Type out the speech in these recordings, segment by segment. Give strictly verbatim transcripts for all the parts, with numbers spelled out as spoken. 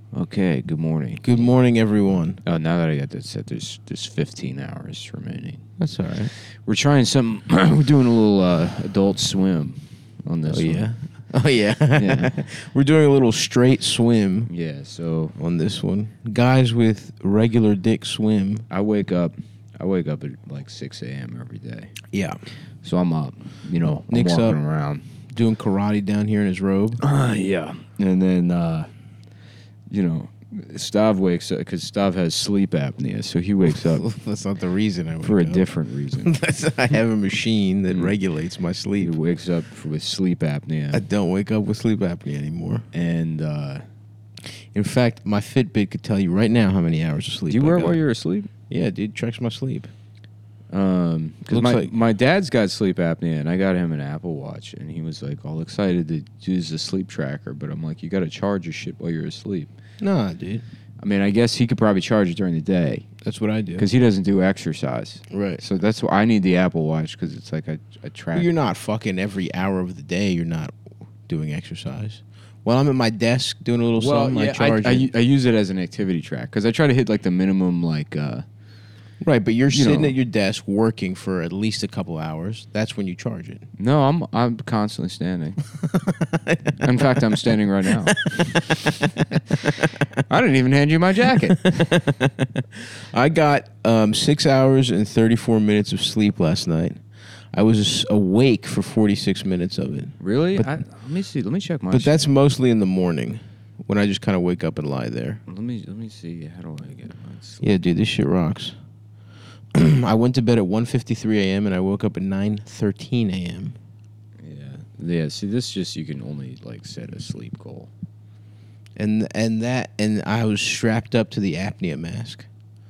Okay, good morning. Good morning, everyone. Oh, now that I got that set, there's there's fifteen hours remaining. That's all right. We're trying some. We're doing a little uh, Adult Swim on this. Oh, one. yeah? Oh, yeah. Yeah. We're doing a little straight swim Yeah. So on this one. Guys with regular dick swim. I wake up. I wake up at like six a.m. every day. Yeah. So I'm up. You know, I'm Nick's walking up. around. Doing karate down here in his robe. Uh, yeah. And then, uh, you know, Stav wakes up because Stav has sleep apnea, so he wakes up That's not the reason I wake for a up. different reason. That's, I have a machine that Mm. regulates my He sleep. wakes up with sleep apnea. I don't wake up with sleep apnea anymore. And uh, In fact, my Fitbit could tell you right now how many hours of sleep do you I wear it got. while you're asleep? Yeah, dude, tracks my sleep. Um, because Looks my, like- my dad's got sleep apnea, and I got him an Apple Watch, and he was like all excited to use the sleep tracker. But I'm like, you got to charge your shit while you're asleep. Nah, dude. I mean, I guess he could probably charge it during the day That's what I do. because he doesn't do exercise. Right. So that's why I need the Apple Watch because it's like a, a track. You're not fucking every hour of the day. You're not doing exercise. While I'm at my desk doing a little well, something, yeah, I charge I, I, it. u- I use it as an activity track because I try to hit like the minimum like. Uh, Right, but you're you sitting know. at your desk working for at least a couple hours. That's when you charge it. no, I'm I'm constantly standing. In fact, I'm standing right now. I didn't even hand you my jacket. I got um, six hours and thirty-four minutes of sleep last night. I was awake for forty-six minutes of it. Really? But- I, let me see. Let me check my. But shit. that's mostly in the morning when I just kind of wake up and lie there. Let me let me see. How do I get my sleep? Yeah, dude, this shit rocks. I went to bed at one fifty-three a.m. and I woke up at nine thirteen a.m. Yeah. Yeah. See, this just you can only like set a sleep goal. And and that and I was strapped up to the apnea mask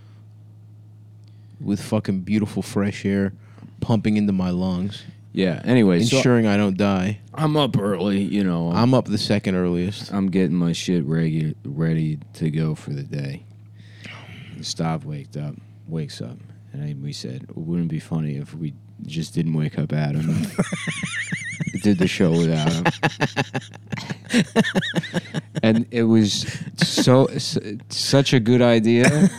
with fucking beautiful fresh air pumping into my lungs, Yeah. Anyway, so ensuring I don't die. I'm up early. You know, I'm I'm up the second earliest. I'm getting my shit ready ready to go for the day. Stav waked up, wakes up, and I, we said it wouldn't be funny if we just didn't wake up Adam. And did the show without him. And it was so s- such a good idea.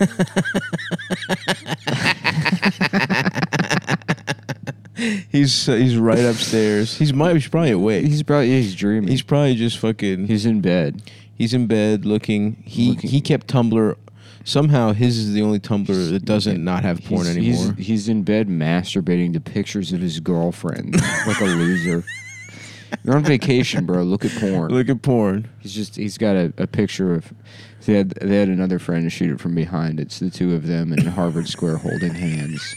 He's uh, he's right upstairs. He's might he's probably awake. He's probably he's dreaming. He's probably just fucking. He's in bed. He's in bed looking. He Looking- he kept Tumblr. Somehow his is the only Tumblr that doesn't not have porn he's, anymore. He's, he's in bed masturbating to pictures of his girlfriend like a loser. You're on vacation, bro. Look at porn. Look at porn. He's just he's got a, a picture of they had they had another friend to shoot it from behind. It's the two of them in Harvard Square holding hands.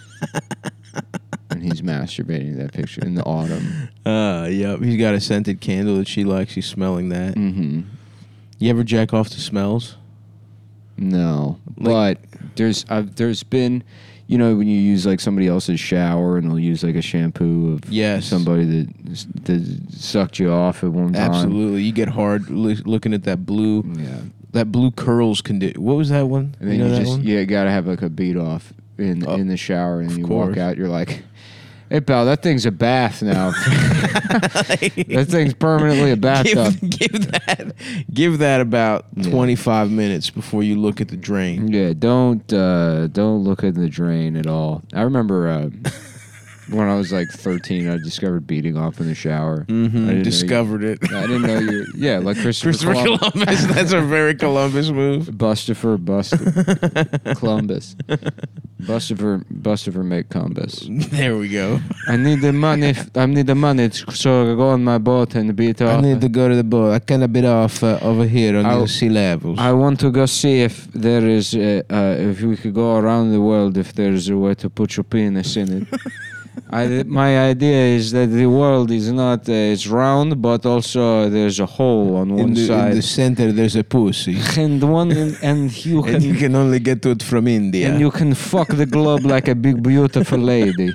And he's masturbating to that picture in the autumn. Uh, yep. He's got a scented candle that she likes. He's smelling that. Mm-hmm. You ever jack off to smells? No, Like- but there's uh, there's been, you know, when you use like somebody else's shower and they'll use like a shampoo of Yes. somebody that that sucked you off at one time. Absolutely. You get hard loo- looking at that blue, Yeah, that blue curls condi- What was that one? and then you you, know that just one? yeah gotta have like a beat off in Oh, in the shower, and of you course. walk out. You're like, hey pal, that thing's a bath now. That thing's permanently a bathtub. give, give that give that about Yeah. twenty-five minutes before you look at the drain. Yeah, don't uh, don't look at the drain at all. I remember uh, when I was like thirteen, I discovered beating off in the shower. I didn't know you- Discovered it. I didn't know you. Yeah, like Christopher, Christopher Colum- Columbus. That's a very Columbus move. Bustifer, Bust, Columbus, Bustifer, Bustifer, make Columbus. There we go. I need the money. I need the money, so I go on my boat and beat off. I need to go to the boat. I cannot bit off uh, over here on I'll- the sea levels. I want to go see if there is, uh, uh, if we could go around the world, if there's a way to put your penis in it. I, my idea is that the world is not, uh, it's round, but also there's a hole on one in, the, side. in the center, there's a pussy. And one, and you can, And you can only get to it from India. and you can fuck the globe like a big, beautiful lady.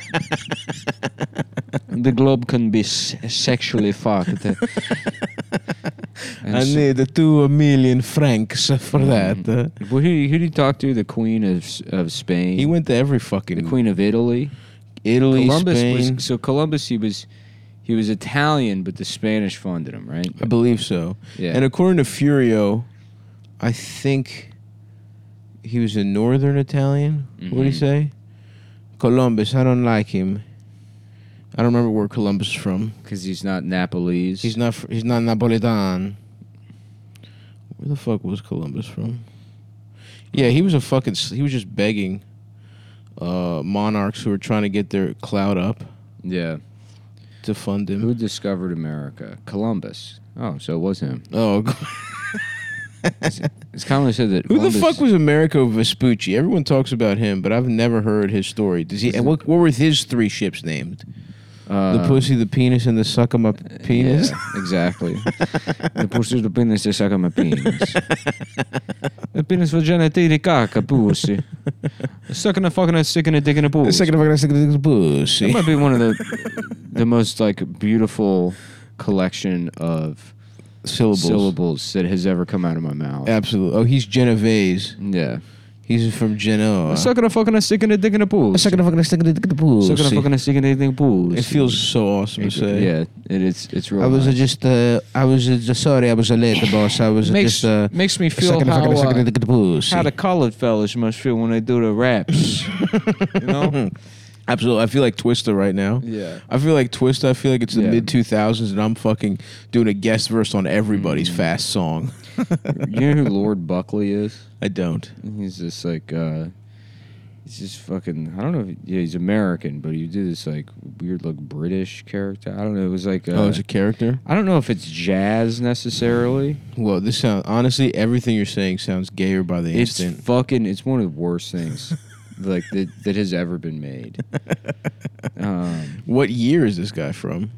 The globe can be s- sexually fucked. And I so- need two million francs for that. uh. Well, who, who did he talk to? The Queen of of Spain. He went to every fucking the Queen of Italy. Italy, Columbus Spain. was so Columbus. He was he was Italian, but the Spanish funded him, right? I believe so. Yeah. And according to Furio, I think he was a Northern Italian. Mm-hmm. What did he say? Columbus. I don't like him. I don't remember where Columbus is from. Because he's not Nepalese. He's not. He's not Napolitan. Where the fuck was Columbus from? Yeah, he was a fucking. He was just begging uh, monarchs who were trying to get their clout up Yeah. to fund him. Who discovered America? Columbus. Oh, so it was him. Oh, It's commonly said that who Columbus, the fuck was Americo Vespucci? Everyone talks about him, but I've never heard his story. Does he? And what, what were his three ships named? uh, The pussy, the penis, and the suck of my penis. Yeah, exactly. The pussy, the penis, the suck of my penis. The penis, vagina, titty, cock, a pussy. Sucking a fucking a stick and a dick in a pussy. The second of a second That pussy. might be one of the the most like beautiful collection of Syllables. syllables that has ever come out of my mouth. Absolutely. Oh, he's Genovese. Yeah. He's from Genoa. Sucking a fucking a stick and a dick in a pussy. A second of a second of pussy. Sucking a fucking a stick and a dick in a pussy. It feels so awesome to say. Yeah, it is. It's real. I was uh, nice. just, uh, I was uh, just sorry, I was a late, boss. I was uh, makes just, uh, makes me feel second of how a second uh, of the pussy. how the colored fellas must feel when they do the raps. You know? Absolutely. I feel like Twista right now. Yeah. I feel like Twista. I feel like it's the Yeah. mid two thousands and I'm fucking doing a guest verse on everybody's Mm. fast song. You know who Lord Buckley is? I don't. He's just like, uh, he's just fucking, I don't know if, yeah, he's American, but he did this like weird, like British character. I don't know. It was like, uh, oh, it's a character? I don't know if it's jazz necessarily. Well, this sounds, honestly, everything you're saying sounds gayer by the It's instant. fucking, it's one of the worst things like that, that has ever been made. Um, What year is this guy from?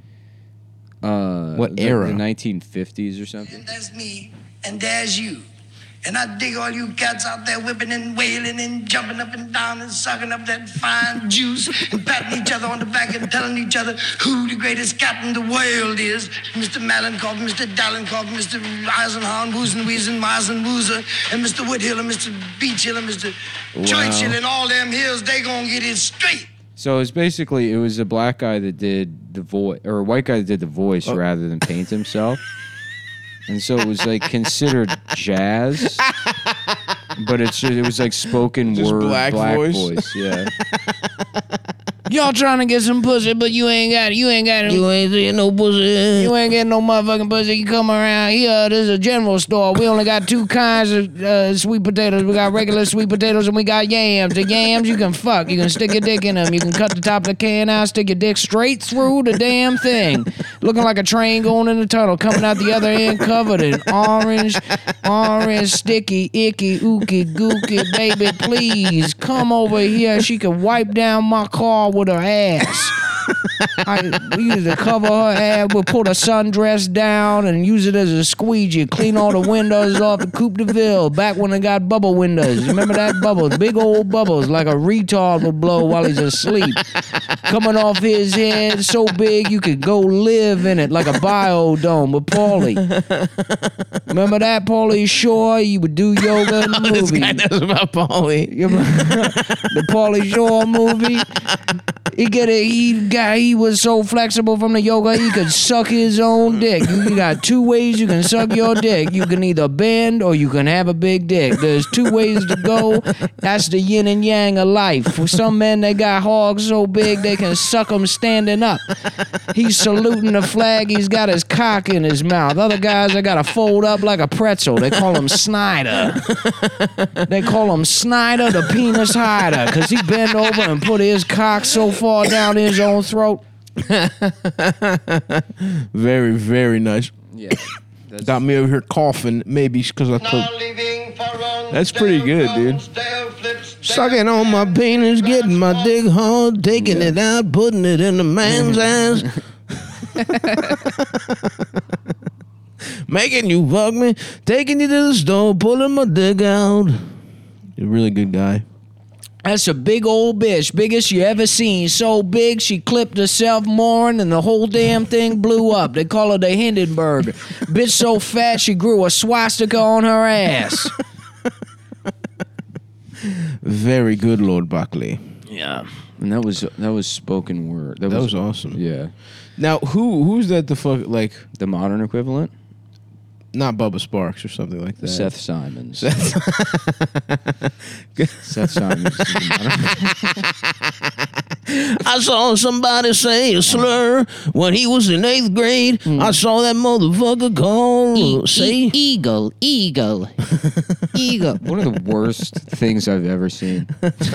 uh, What the- era? The nineteen fifties or something. And that's me, and there's you. And I dig all you cats out there whipping and wailing and jumping up and down and sucking up that fine juice and patting each other on the back and telling each other who the greatest cat in the world is. Mister Malenkov, Mister Dallenkov, Mister Eisenhower, Woosen, Wiesen, Meisen, Wooser, and Mister Woodhill and Mister Beachhill and Mister Churchill and all them hills, they gonna get it straight. So it's basically it was a black guy that did the voice, or a white guy that did the voice Oh. rather than paint himself, and so it was like considered jazz, but it's just, it was like spoken Just word black voice? voice. Yeah. Y'all trying to get some pussy, but you ain't got it. You ain't got it. You ain't getting no pussy. You ain't getting no motherfucking pussy. You come around here. This is a general store. We only got two kinds of uh, sweet potatoes. We got regular sweet potatoes and we got yams. The yams you can fuck. You can stick your dick in them. You can cut the top of the can out, stick your dick straight through the damn thing. Looking like a train going in the tunnel. Coming out the other end covered in orange, orange, sticky, icky, ooky, gooky. Baby, please come over here. She can wipe down my car with her ass. I, we used to cover her ass. We'll put a sundress down and use it as a squeegee. Clean all the windows off the Coupe de Ville. Back when they got bubble windows. Remember that bubbles? Big old bubbles like a retard would blow while he's asleep. Coming off his head so big you could go live in it like a biodome with Paulie. Remember that, Paulie Shore? You would do yoga in the This movie. guy knows about Paulie. You remember the Pauly Shore movie? He get it. He got. He was so flexible from the yoga. He could suck his own dick. You, you got two ways you can suck your dick. You can either bend or you can have a big dick. There's two ways to go. That's the yin and yang of life. For some men, they got hogs so big they can suck them standing up. He's saluting the flag. He's got his cock in his mouth. Other guys, they got to fold up like a pretzel. They call him Snyder. They call him Snyder the penis hider because he bent over and put his cock so far down his own throat. Very, very nice. Yeah. That's, Got me over here coughing, maybe because I thought. That's pretty good, dude. Sucking on my penis, getting my dick hard, taking Yeah. it out, putting it in the man's ass. Making you fuck me, taking you to the store, pulling my dick out. You're a really good guy. that's a big old bitch, biggest you ever seen. So big she clipped herself mooring and the whole damn thing blew up. They call her the Hindenburg. Bitch so fat she grew a swastika on her ass. Very good, Lord Buckley. Yeah, and that was that was spoken word. That was awesome. Yeah, Now, who who's that? The fuck like the modern equivalent. not Bubba Sparks or something like that. Seth Simons. Seth, Seth Simons. I saw somebody say a slur when he was in eighth grade. Mm. I saw that motherfucker call E- say e- eagle, eagle, eagle. One of the worst things I've ever seen.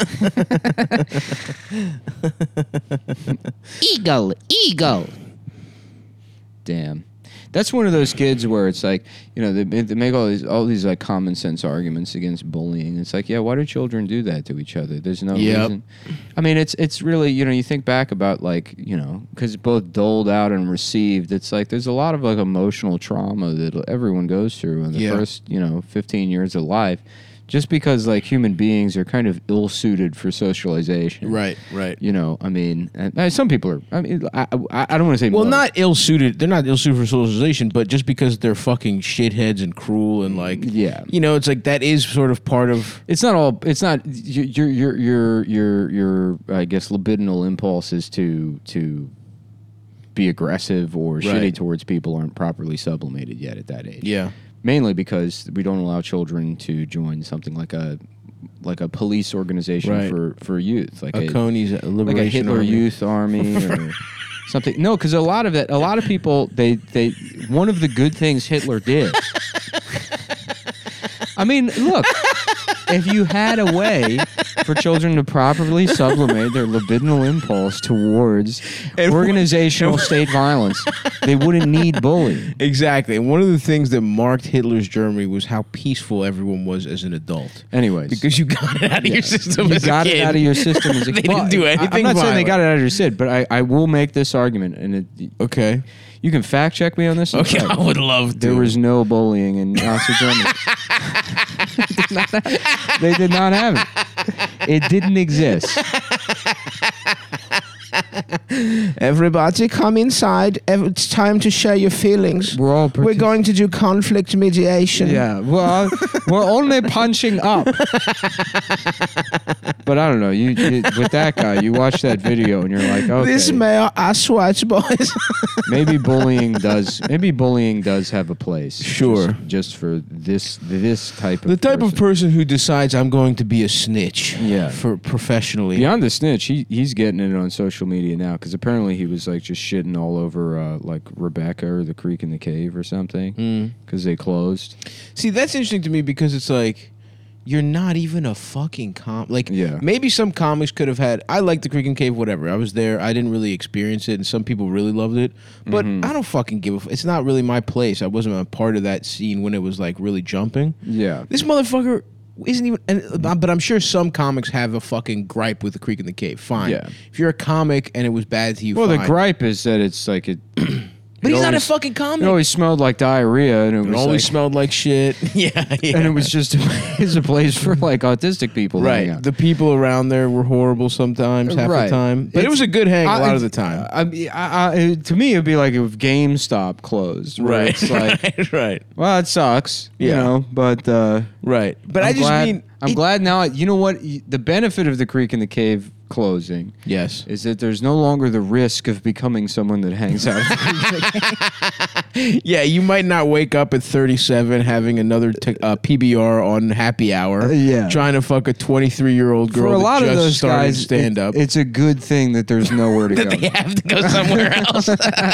Eagle, eagle. Damn. That's one of those kids where it's like, you know, they, they make all these all these like common sense arguments against bullying. It's like, yeah, why do children do that to each other? There's no Yep. reason. I mean, it's it's really, you know, you think back about like, you know, because both doled out and received. It's like there's a lot of like emotional trauma that everyone goes through in the Yeah. first, you know, fifteen years of life. Just because like human beings are kind of ill-suited for socialization. right, right. You know, I mean, and, uh, some people are. I mean, I, I, I don't want to say Well, most. not ill-suited. They're not ill-suited for socialization, but just because they're fucking shitheads and cruel and like, Yeah. you know, it's like that is sort of part of. It's not all. It's not your your your your your, your I guess libidinal impulses to to be aggressive or Right. shitty towards people aren't properly sublimated yet at that age. Yeah. Mainly because we don't allow children to join something like a like a police organization Right. for, for youth, like A a, Coney's like Liberation a Hitler Army. Youth Army or something. No, because a lot of that, a lot of people, they they one of the good things Hitler did. I mean, look, if you had a way for children to properly sublimate their libidinal impulse towards And- organizational state violence, they wouldn't need bullying. Exactly. And one of the things that marked Hitler's Germany was how peaceful everyone was as an adult. Anyways. Because you got it out of your system you as got a it kid. out of your system as a They kid. didn't do I- anything I'm not saying they violent. got it out of your sid, but I, I will make this argument, and it, Okay. you can fact check me on this. Okay, I would love to. There was no bullying in Nazi Germany. They did not have it. It didn't exist. Everybody come inside. It's time to share your feelings. We're all We're going to do conflict mediation. Yeah, well, we're only punching up. But I don't know. You, you with that guy, you watch that video and you're like, okay, This mayor ass white boys. maybe bullying does. Maybe bullying does have a place. Sure. just, just for this this type of The type person. of person who decides I'm going to be a snitch. Yeah. For professionally. Beyond the snitch, he he's getting it on social media now because apparently he was like just shitting all over uh, like Rebecca or the Creek in the Cave or something because they closed. See, that's interesting to me because it's like you're not even a fucking com. Like, Yeah. maybe some comics could have had. I like the Creek and Cave, whatever. I was there. I didn't really experience it, and some people really loved it. But I don't fucking give a. F- it's not really my place. I wasn't a part of that scene when it was like really jumping. Yeah, This motherfucker isn't even. And, but I'm sure some comics have a fucking gripe with the Creek and the Cave. Fine. Yeah. If you're a comic and it was bad to you, well, fine. the gripe is that it's like it. But it he's not a always- fucking comic. It always smelled like diarrhea, and it, It was always like, smelled like shit. yeah, yeah. and it was just it's a place for like autistic people. to hang Right. out. The people around there were horrible sometimes, half Right. the time. But it It's- was a good hang a I- lot of the time. I, mean, I, I, to me, it'd be like if GameStop closed. where Right. It's like, right. Right. well, it sucks. You Yeah. know, but. Uh, Right. But I I'm just glad, mean. I'm it- glad now. You know what? The benefit of the Creek in the Cave closing Yes. is that there's no longer the risk of becoming someone that hangs out. at the Creek in the Cave. Yeah, you might not wake up at thirty-seven having another t- uh, P B R on happy hour. Uh, yeah. Trying to fuck a twenty-three-year-old girl For a that lot just of those started guys, stand it- up. it's a good thing that there's nowhere to go. They have to go somewhere else.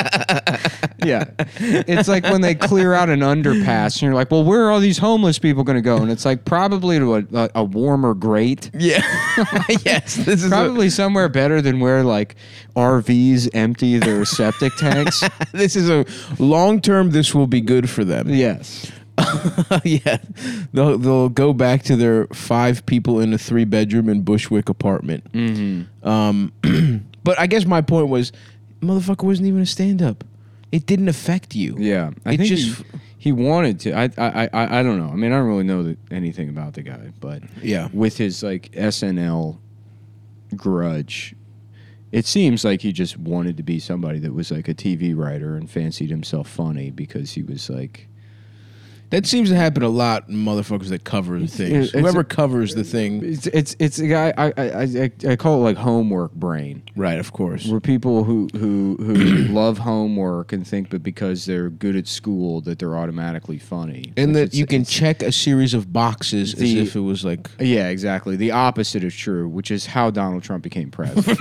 Yeah, it's like when they clear out an underpass, and you're like, "Well, where are all these homeless people going to go?" And it's like probably to a, a, a warmer grate. yeah. yes. This is a- Probably somewhere better than where like R Vs empty their septic tanks. this is a long term. This will be good for them. Yes. yeah, they'll they'll go back to their five people in a three bedroom in Bushwick apartment. Mm-hmm. Um, but I guess my point was, motherfucker wasn't even a stand up. It didn't affect you. Yeah, I It think just- he, he wanted to. I, I I I don't know. I mean, I don't really know that, anything about the guy, but Yeah. with his like S N L grudge, it seems like he just wanted to be somebody that was like a T V writer and fancied himself funny because he was like, That seems to happen a lot in motherfuckers that cover the things. it's Whoever a- covers the thing. It's it's it's a guy I I, I I call it like homework brain. Right, of course. Where people who who who love homework and think that because they're good at school that they're automatically funny. And Which that it's- you can it's- check a series of boxes as The- if it was like... Yeah, exactly. The opposite is true, which is how Donald Trump became president.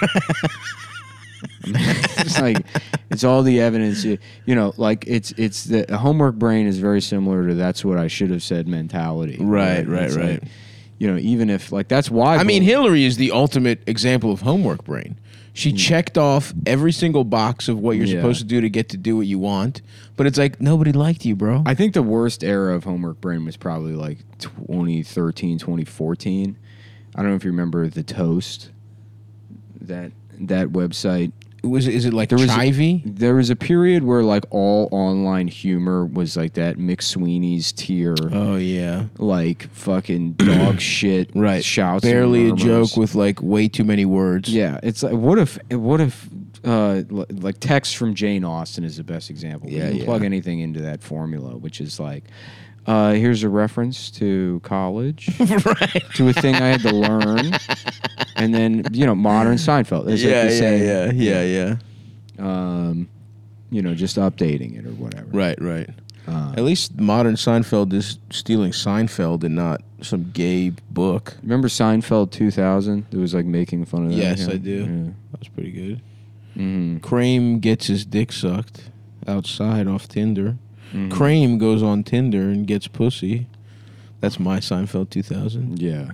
It's like it's all the evidence. You, you know, like it's it's the a homework brain is very similar to that's what I should have said mentality. Right, right, It's right. like, you know, even if like that's why. I mean, Hillary is the ultimate example of homework brain. She checked off every single box of what you're Yeah. supposed to do to get to do what you want. But it's like, nobody liked you, bro. I think the worst era of homework brain was probably like twenty thirteen, twenty fourteen. I don't know if you remember the Toast. That that website. was Is it like There was a- chivy? There was a period where like all online humor was like that McSweeney's tier, Oh, yeah. like fucking dog shit, Right. shouts, and Barely a murmurs. joke with like way too many words. Yeah, it's like what if what if uh, l- like text from Jane Austen is the best example. Yeah, you can yeah. plug anything into that formula, which is like. Uh, here's a reference to college, Right. to a thing I had to learn, and then you know modern Seinfeld. It's Yeah, like the yeah, same, yeah, yeah, yeah. Um, you know, just updating it or whatever. Right, right. Uh, At least modern Seinfeld is stealing Seinfeld and not some gay book. remember Seinfeld two thousand? It was like making fun of that. Yes, yeah. I do. Yeah. That was pretty good. Mhm. Crane gets his dick sucked outside off Tinder. Mhm. Crane goes on Tinder and gets pussy. That's my Seinfeld two thousand. Yeah.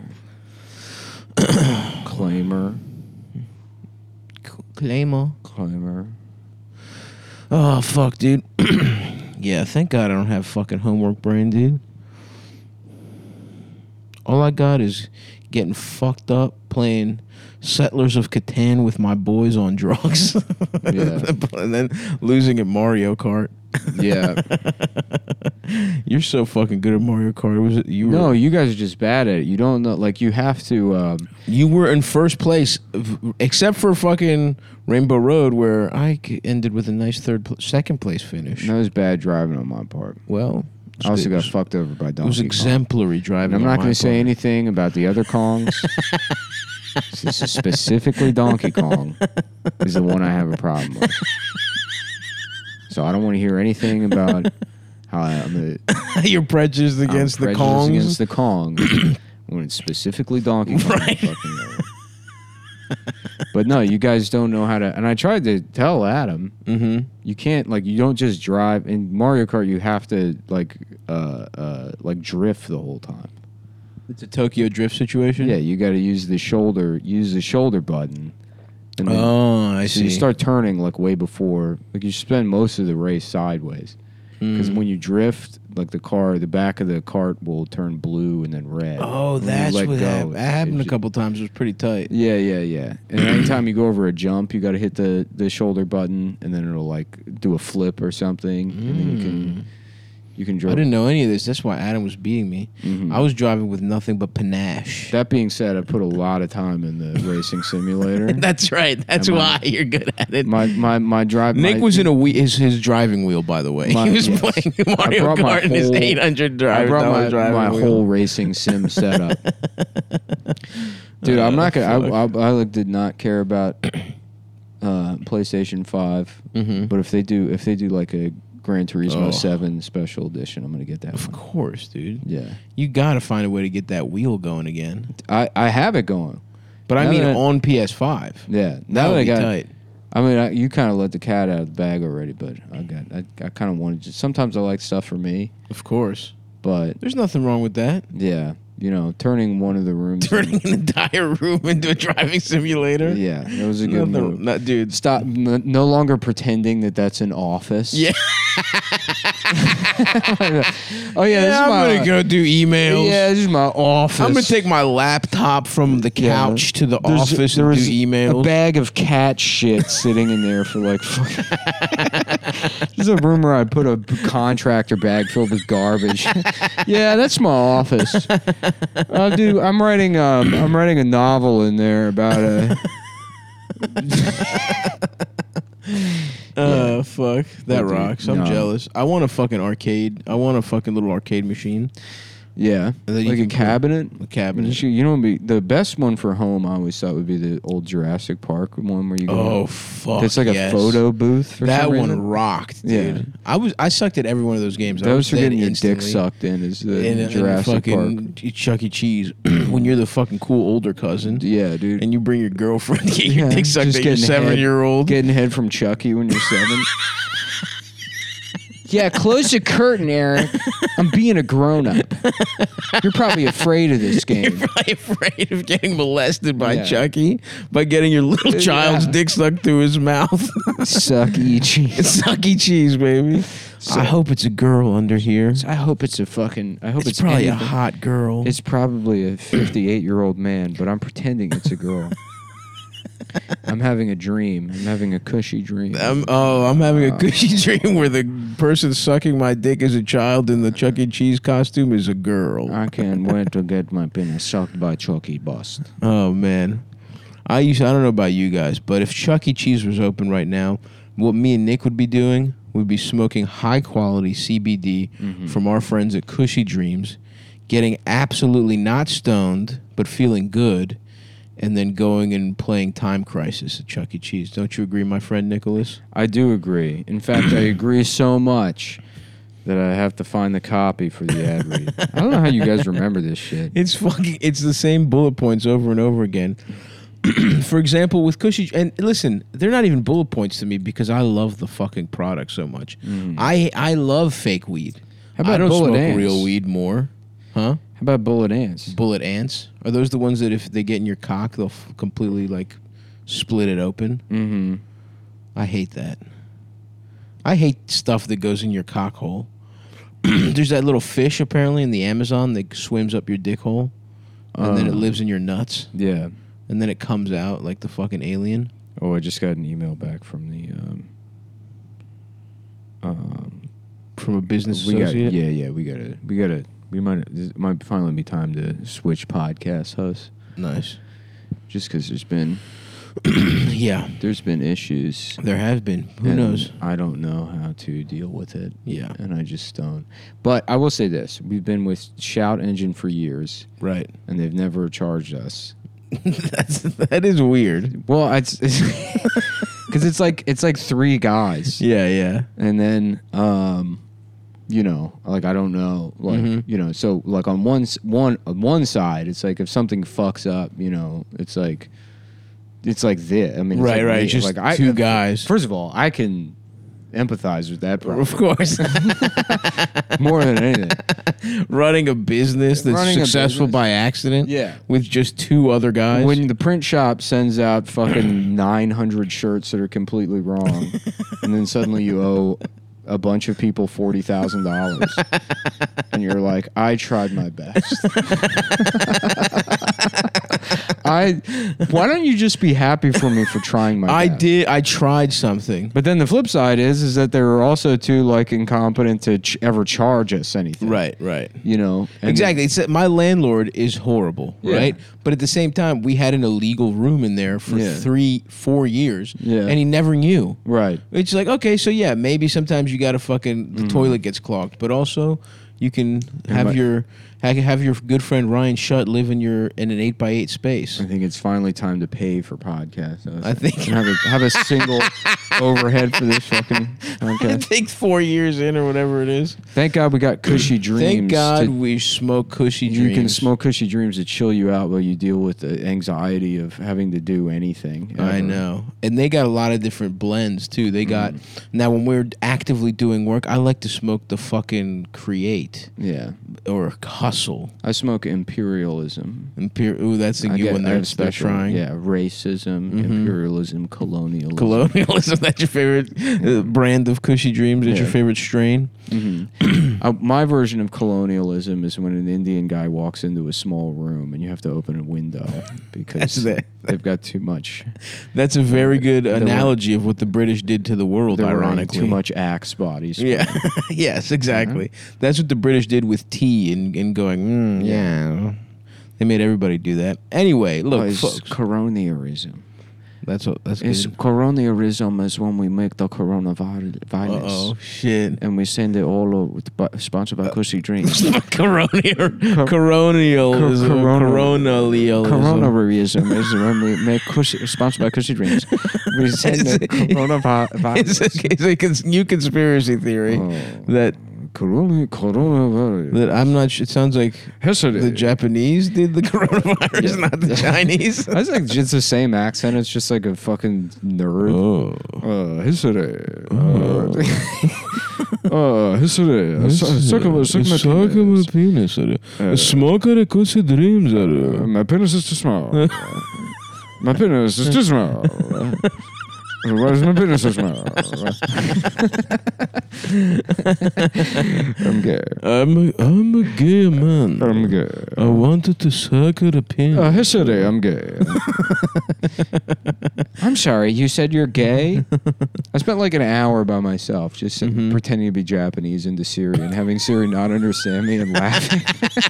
Claimer. Claymore. Claimer. Oh, fuck, dude. Yeah, thank God I don't have fucking homework brain, dude. All I got is getting fucked up playing Settlers of Catan with my boys on drugs. Yeah. And then losing at Mario Kart. Yeah. You're so fucking good at Mario Kart. Was it you? Were, No, you guys are just bad at it. You don't know. Like, you have to. Um, you were in first place, v- except for fucking Rainbow Road, where I c- ended with a nice third, pl- second place finish. that was bad driving on my part. Well, I also it got was, fucked over by Donkey it was Kong. exemplary driving. And I'm on not my going to say part. anything about the other Kongs. This is specifically Donkey Kong is the one I have a problem with. So I don't want to hear anything about how I'm a, You're prejudiced I'm against the prejudiced Kongs. against the Kong when it's specifically Donkey Kong. Right. Fucking know. But no, you guys don't know how to. And I tried to tell Adam, Mm-hmm. you can't like you don't just drive in Mario Kart. You have to like uh uh like drift the whole time. It's a Tokyo Drift situation. Yeah, you got to use the shoulder, use the shoulder button. And then, Oh, I so see. you start turning like way before, like you spend most of the race sideways. Because Mm. when you drift, like the car, the back of the cart will turn blue and then red. Oh, When you that's let what go, happened. That happened it a ju- couple times. It was pretty tight. Yeah, yeah, yeah. And anytime you go over a jump, you got to hit the, the shoulder button, and then it'll like do a flip or something, and then you can you can I drive. didn't know any of this. That's why Adam was beating me. Mhm. I was driving with nothing but panache. That being said, I put a lot of time in the racing simulator. That's right. That's Am I- why you're good at it. my my my drive. Nick my, was in a wheel, his his driving wheel, by the way. My- he was yes. playing I Mario brought my Kart in his whole- eight hundred I drive. brought my, driving my wheel. whole racing sim setup. Dude, I'm not gonna. I, fuck. I, I like did not care about uh, PlayStation Five, Mhm. but if they do, if they do like a Gran Turismo Oh. Seven special edition, I'm gonna get that Of one. course, dude. Yeah, You got to find a way to get that wheel going again. I, I have it going. But I Now mean that I- on P S five. Yeah, That now that would I be got. tight. I mean, I, you kind of let the cat out of the bag already, but I got. I, I kind of wanted to. Sometimes I like stuff for me, Of course. but There's nothing wrong with that. yeah, you know, turning one of the rooms. Turning an entire room into a driving simulator. Yeah, that was a good Nothing- move. not- dude. Stop. N- no longer pretending that that's an office. Yeah. Oh yeah, this Yeah, is I'm my. gonna go do emails. Yeah, this is my office. I'm gonna take my laptop from the Yeah. couch to the There's- office there and do was emails. A bag of cat shit sitting in there for like. There's a room where I put a contractor bag filled with garbage. Yeah, that's my office. Uh, dude, I'm writing. Um, I'm writing a novel in there about a. Uh, fuck. That But dude, rocks. I'm no. jealous. I want a fucking arcade. I want a fucking little arcade machine. Yeah, And then you like a can put cabinet. A cabinet. Just, You know, what would be the best one for home. I always thought would be the old Jurassic Park one where you go. Oh, fuck. It's like yes. a photo booth. For That some one reason. rocked, dude. Yeah. I was I sucked at every one of those games. I was Those are dead getting your dick instantly. sucked in. Is the in, in Jurassic fucking Park? Chuck E. Cheese when you're the fucking cool older cousin. Yeah, dude. And you bring your girlfriend to get your Yeah, dick sucked just at your getting head- seven year old. Getting head from Chucky when you're seven. Yeah, close the curtain, Eric. I'm being a grown up. You're probably afraid of this You're game. probably afraid of getting molested by Yeah. Chucky by getting your little Yeah. child's dick stuck through his mouth. Suck E. cheese. Sucky cheese, baby. So- I hope it's a girl under here. I hope it's a fucking. I hope It's, it's, probably a anything. hot girl. It's probably a fifty-eight year old man, but I'm pretending it's a girl. I'm having a dream. I'm having a cushy dream. I'm, oh, I'm having a Uh, cushy dream where the person sucking my dick as a child in the Chuck E. Cheese costume is a girl. I can't wait to get my penis sucked by Chucky Bust. Oh man, I used. I don't know about you guys, but if Chuck E. Cheese was open right now, what me and Nick would be doing would be smoking high quality C B D from our friends at Cushy Dreams, getting absolutely not stoned but feeling good, and then going and playing Time Crisis at Chuck E. Cheese. Don't you agree, my friend Nicholas? I do agree. In fact, I agree so much that I have to find the copy for the ad read. I don't know how you guys remember this shit. It's fucking. It's the same bullet points over and over again. For example, with Cushy, and listen, they're not even bullet points to me because I love the fucking product so much. I I love fake weed. How about I don't Bullet smoke Ants? real weed more, huh? How about Bullet Ants? Bullet ants are those the ones that if they get in your cock, they'll f- completely like split it open? Mm-hmm. I hate that. I hate stuff that goes in your cock hole. There's that little fish apparently in the Amazon that swims up your dick hole, and then it Uh. lives in your nuts. Yeah. And then it comes out like the fucking alien. Oh, I just got an email back from the. Um, um, From a business we got, associate. yeah, yeah, we gotta, we gotta, we might, it might finally be time to switch podcast hosts, Nice. just because there's been, Yeah. there's been issues. There has been. Who and knows? I don't know how to deal with it. Yeah. And I just don't. But I will say this: we've been with Shout Engine for years, Right. and they've never charged us. That's that is weird. Well, it's because it's like it's like three guys, Yeah, yeah. and then um, you know, like I don't know, like Mhm. you know, so like on one s- one on one side, it's like if something fucks up, you know, it's like it's like this. I mean, it's Right, like right. me. Just like I, two guys. First of all, I can empathize with that problem Of course. more than anything. Running a business that's Running a successful business. by accident. Yeah. With just two other guys. When the print shop sends out fucking nine hundred shirts that are completely wrong, and then suddenly you owe a bunch of people forty thousand dollars, and you're like, I tried my best. I. Why don't you just be happy for me for trying my I best? did. I tried something. But then the flip side is, is that they were also too like incompetent to ch- ever charge us anything. Right, right. You know. And Exactly. It's that my landlord is horrible, Yeah. right? But at the same time, we had an illegal room in there for Yeah. three, four years, Yeah. and he never knew. Right. It's like, okay, so yeah, maybe sometimes you got to fucking Mm-hmm. the toilet gets clogged, but also you can have my- your ha- have your good friend Ryan Shutt live in your in an eight by eight space. I think it's finally time to pay for podcasts. I think- have a, have a single overhead for this fucking I podcast. think four years in or whatever it is. Thank God we got Cushy Dreams. Thank God to- we smoke Cushy you Dreams. can smoke Cushy Dreams to chill you out while you deal with the anxiety of having to do anything. I ever. know. And they got a lot of different blends too. They got Mm. now when we're actively doing work, I like to smoke the fucking Create Yeah, or Hustle. I smoke Imperialism. Imper- Ooh, that's a I new get- one I they're, have they're special- trying. Yeah, racism, Mhm. imperialism, colonialism. Colonialism, that's your favorite uh, brand of Cushy Dreams? That's your Yeah. favorite strain? Mhm. uh, my version of colonialism is when an Indian guy walks into a small room and you have to open a window because That's it. they've got too much. That's a very good They're analogy of what the British did to the world, They're wearing ironically. too much Axe body spray. Yeah. Yes, exactly. That's what the British did with tea and, and going, mm, yeah. They made everybody do that. Anyway, look. Oh, it's folks. colonialism. That's a, that's It's good. colonialism is when we make the coronavirus Uh oh, shit. and we send it all over, by, sponsored by Cushy Dreams. Coronial, coronial, Co- is a- corona- coronalialism. Coronavirus is when we make Cushy, sponsored by Cushy Dreams. We send the It's a, coronavirus. it's a cons- new conspiracy theory Oh. that Corona, coronavirus. that I'm not. Sh- it sounds like Yes, it the is. Japanese did the coronavirus, Yeah. not the Chinese. I was like, just the same accent. It's just like a fucking nerd. Oh. Uh, history. Uh, history. Suckable penis. Uh, Smoker cushy dreams. My penis is too small. My penis is too small. Why is my penis so small? I'm gay. I'm a, I'm a gay man. I'm gay. I wanted to suck at a pin. Uh, history. I'm gay. I'm sorry. You said you're gay? I spent like an hour by myself just sitting, Mhm. pretending to be Japanese into Siri and having Siri not understand me and laughing.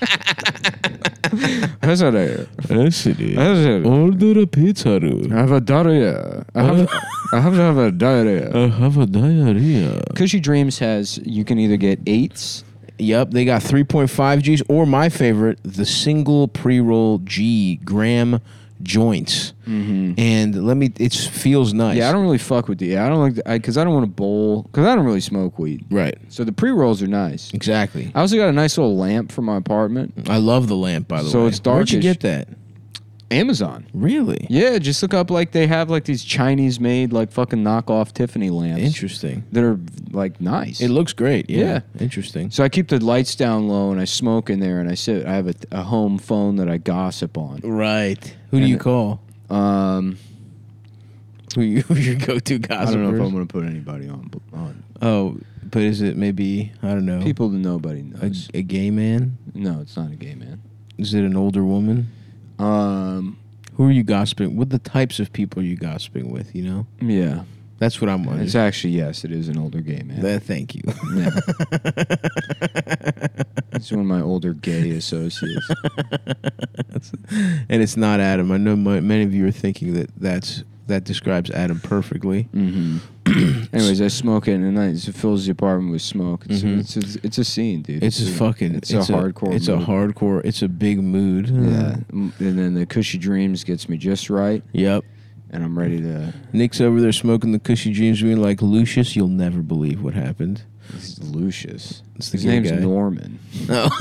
History. History. History. Order a pizza. I have a diarrhea. I have, I have to have a diarrhea. I have a diarrhea. Cushy Dreams has, you can either get eights. Yep, they got three point five G's, or my favorite, the single pre-roll G gram joints. Mm-hmm. And let me, it feels nice. Yeah, I don't really fuck with the, I don't like, because I, I don't want to bowl, because I don't really smoke weed. Right, So the pre-rolls are nice. exactly. I also got a nice little lamp for my apartment. I love the lamp, by the So way. it's Where'd you darkish. get that? Amazon. Really? Yeah, just look up, like, they have, like, these Chinese-made, like, fucking knockoff Tiffany lamps. Interesting. That are, like, nice. It looks great. Yeah. Yeah. Interesting. So I keep the lights down low, and I smoke in there, and I sit, I have a, a home phone that I gossip on. Right. Who do And you it- call? Um... Who you, who's your go-to gossipers? I don't know if I'm going to put anybody on. on. Oh, but is it maybe, I don't know, People that nobody a, knows. a gay man? No, it's not a gay man. Is it an older woman? Um, Who are you gossiping? What the types of people are you gossiping with, you know? yeah. That's what I'm wondering. It's actually, yes, it is an older gay man. That- thank you. Yeah. It's one of my older gay associates. And it's not Adam. I know my, many of you are thinking that that's that describes Adam perfectly. Mm-hmm. Anyways, I smoke it, and it fills the apartment with smoke. It's, Mhm. it's, it's, it's a scene, dude. It's, a fucking. It's, It's, a hardcore. It's mood. a hardcore. It's a big mood. Yeah. Mm, And then the Cushy Dreams gets me just right, Yep. and I'm ready to. Nick's over there smoking the cushy dreams, being like, Lucius, you'll never believe what happened. This is Lucius. It's the His gay name's guy. Norman. Oh.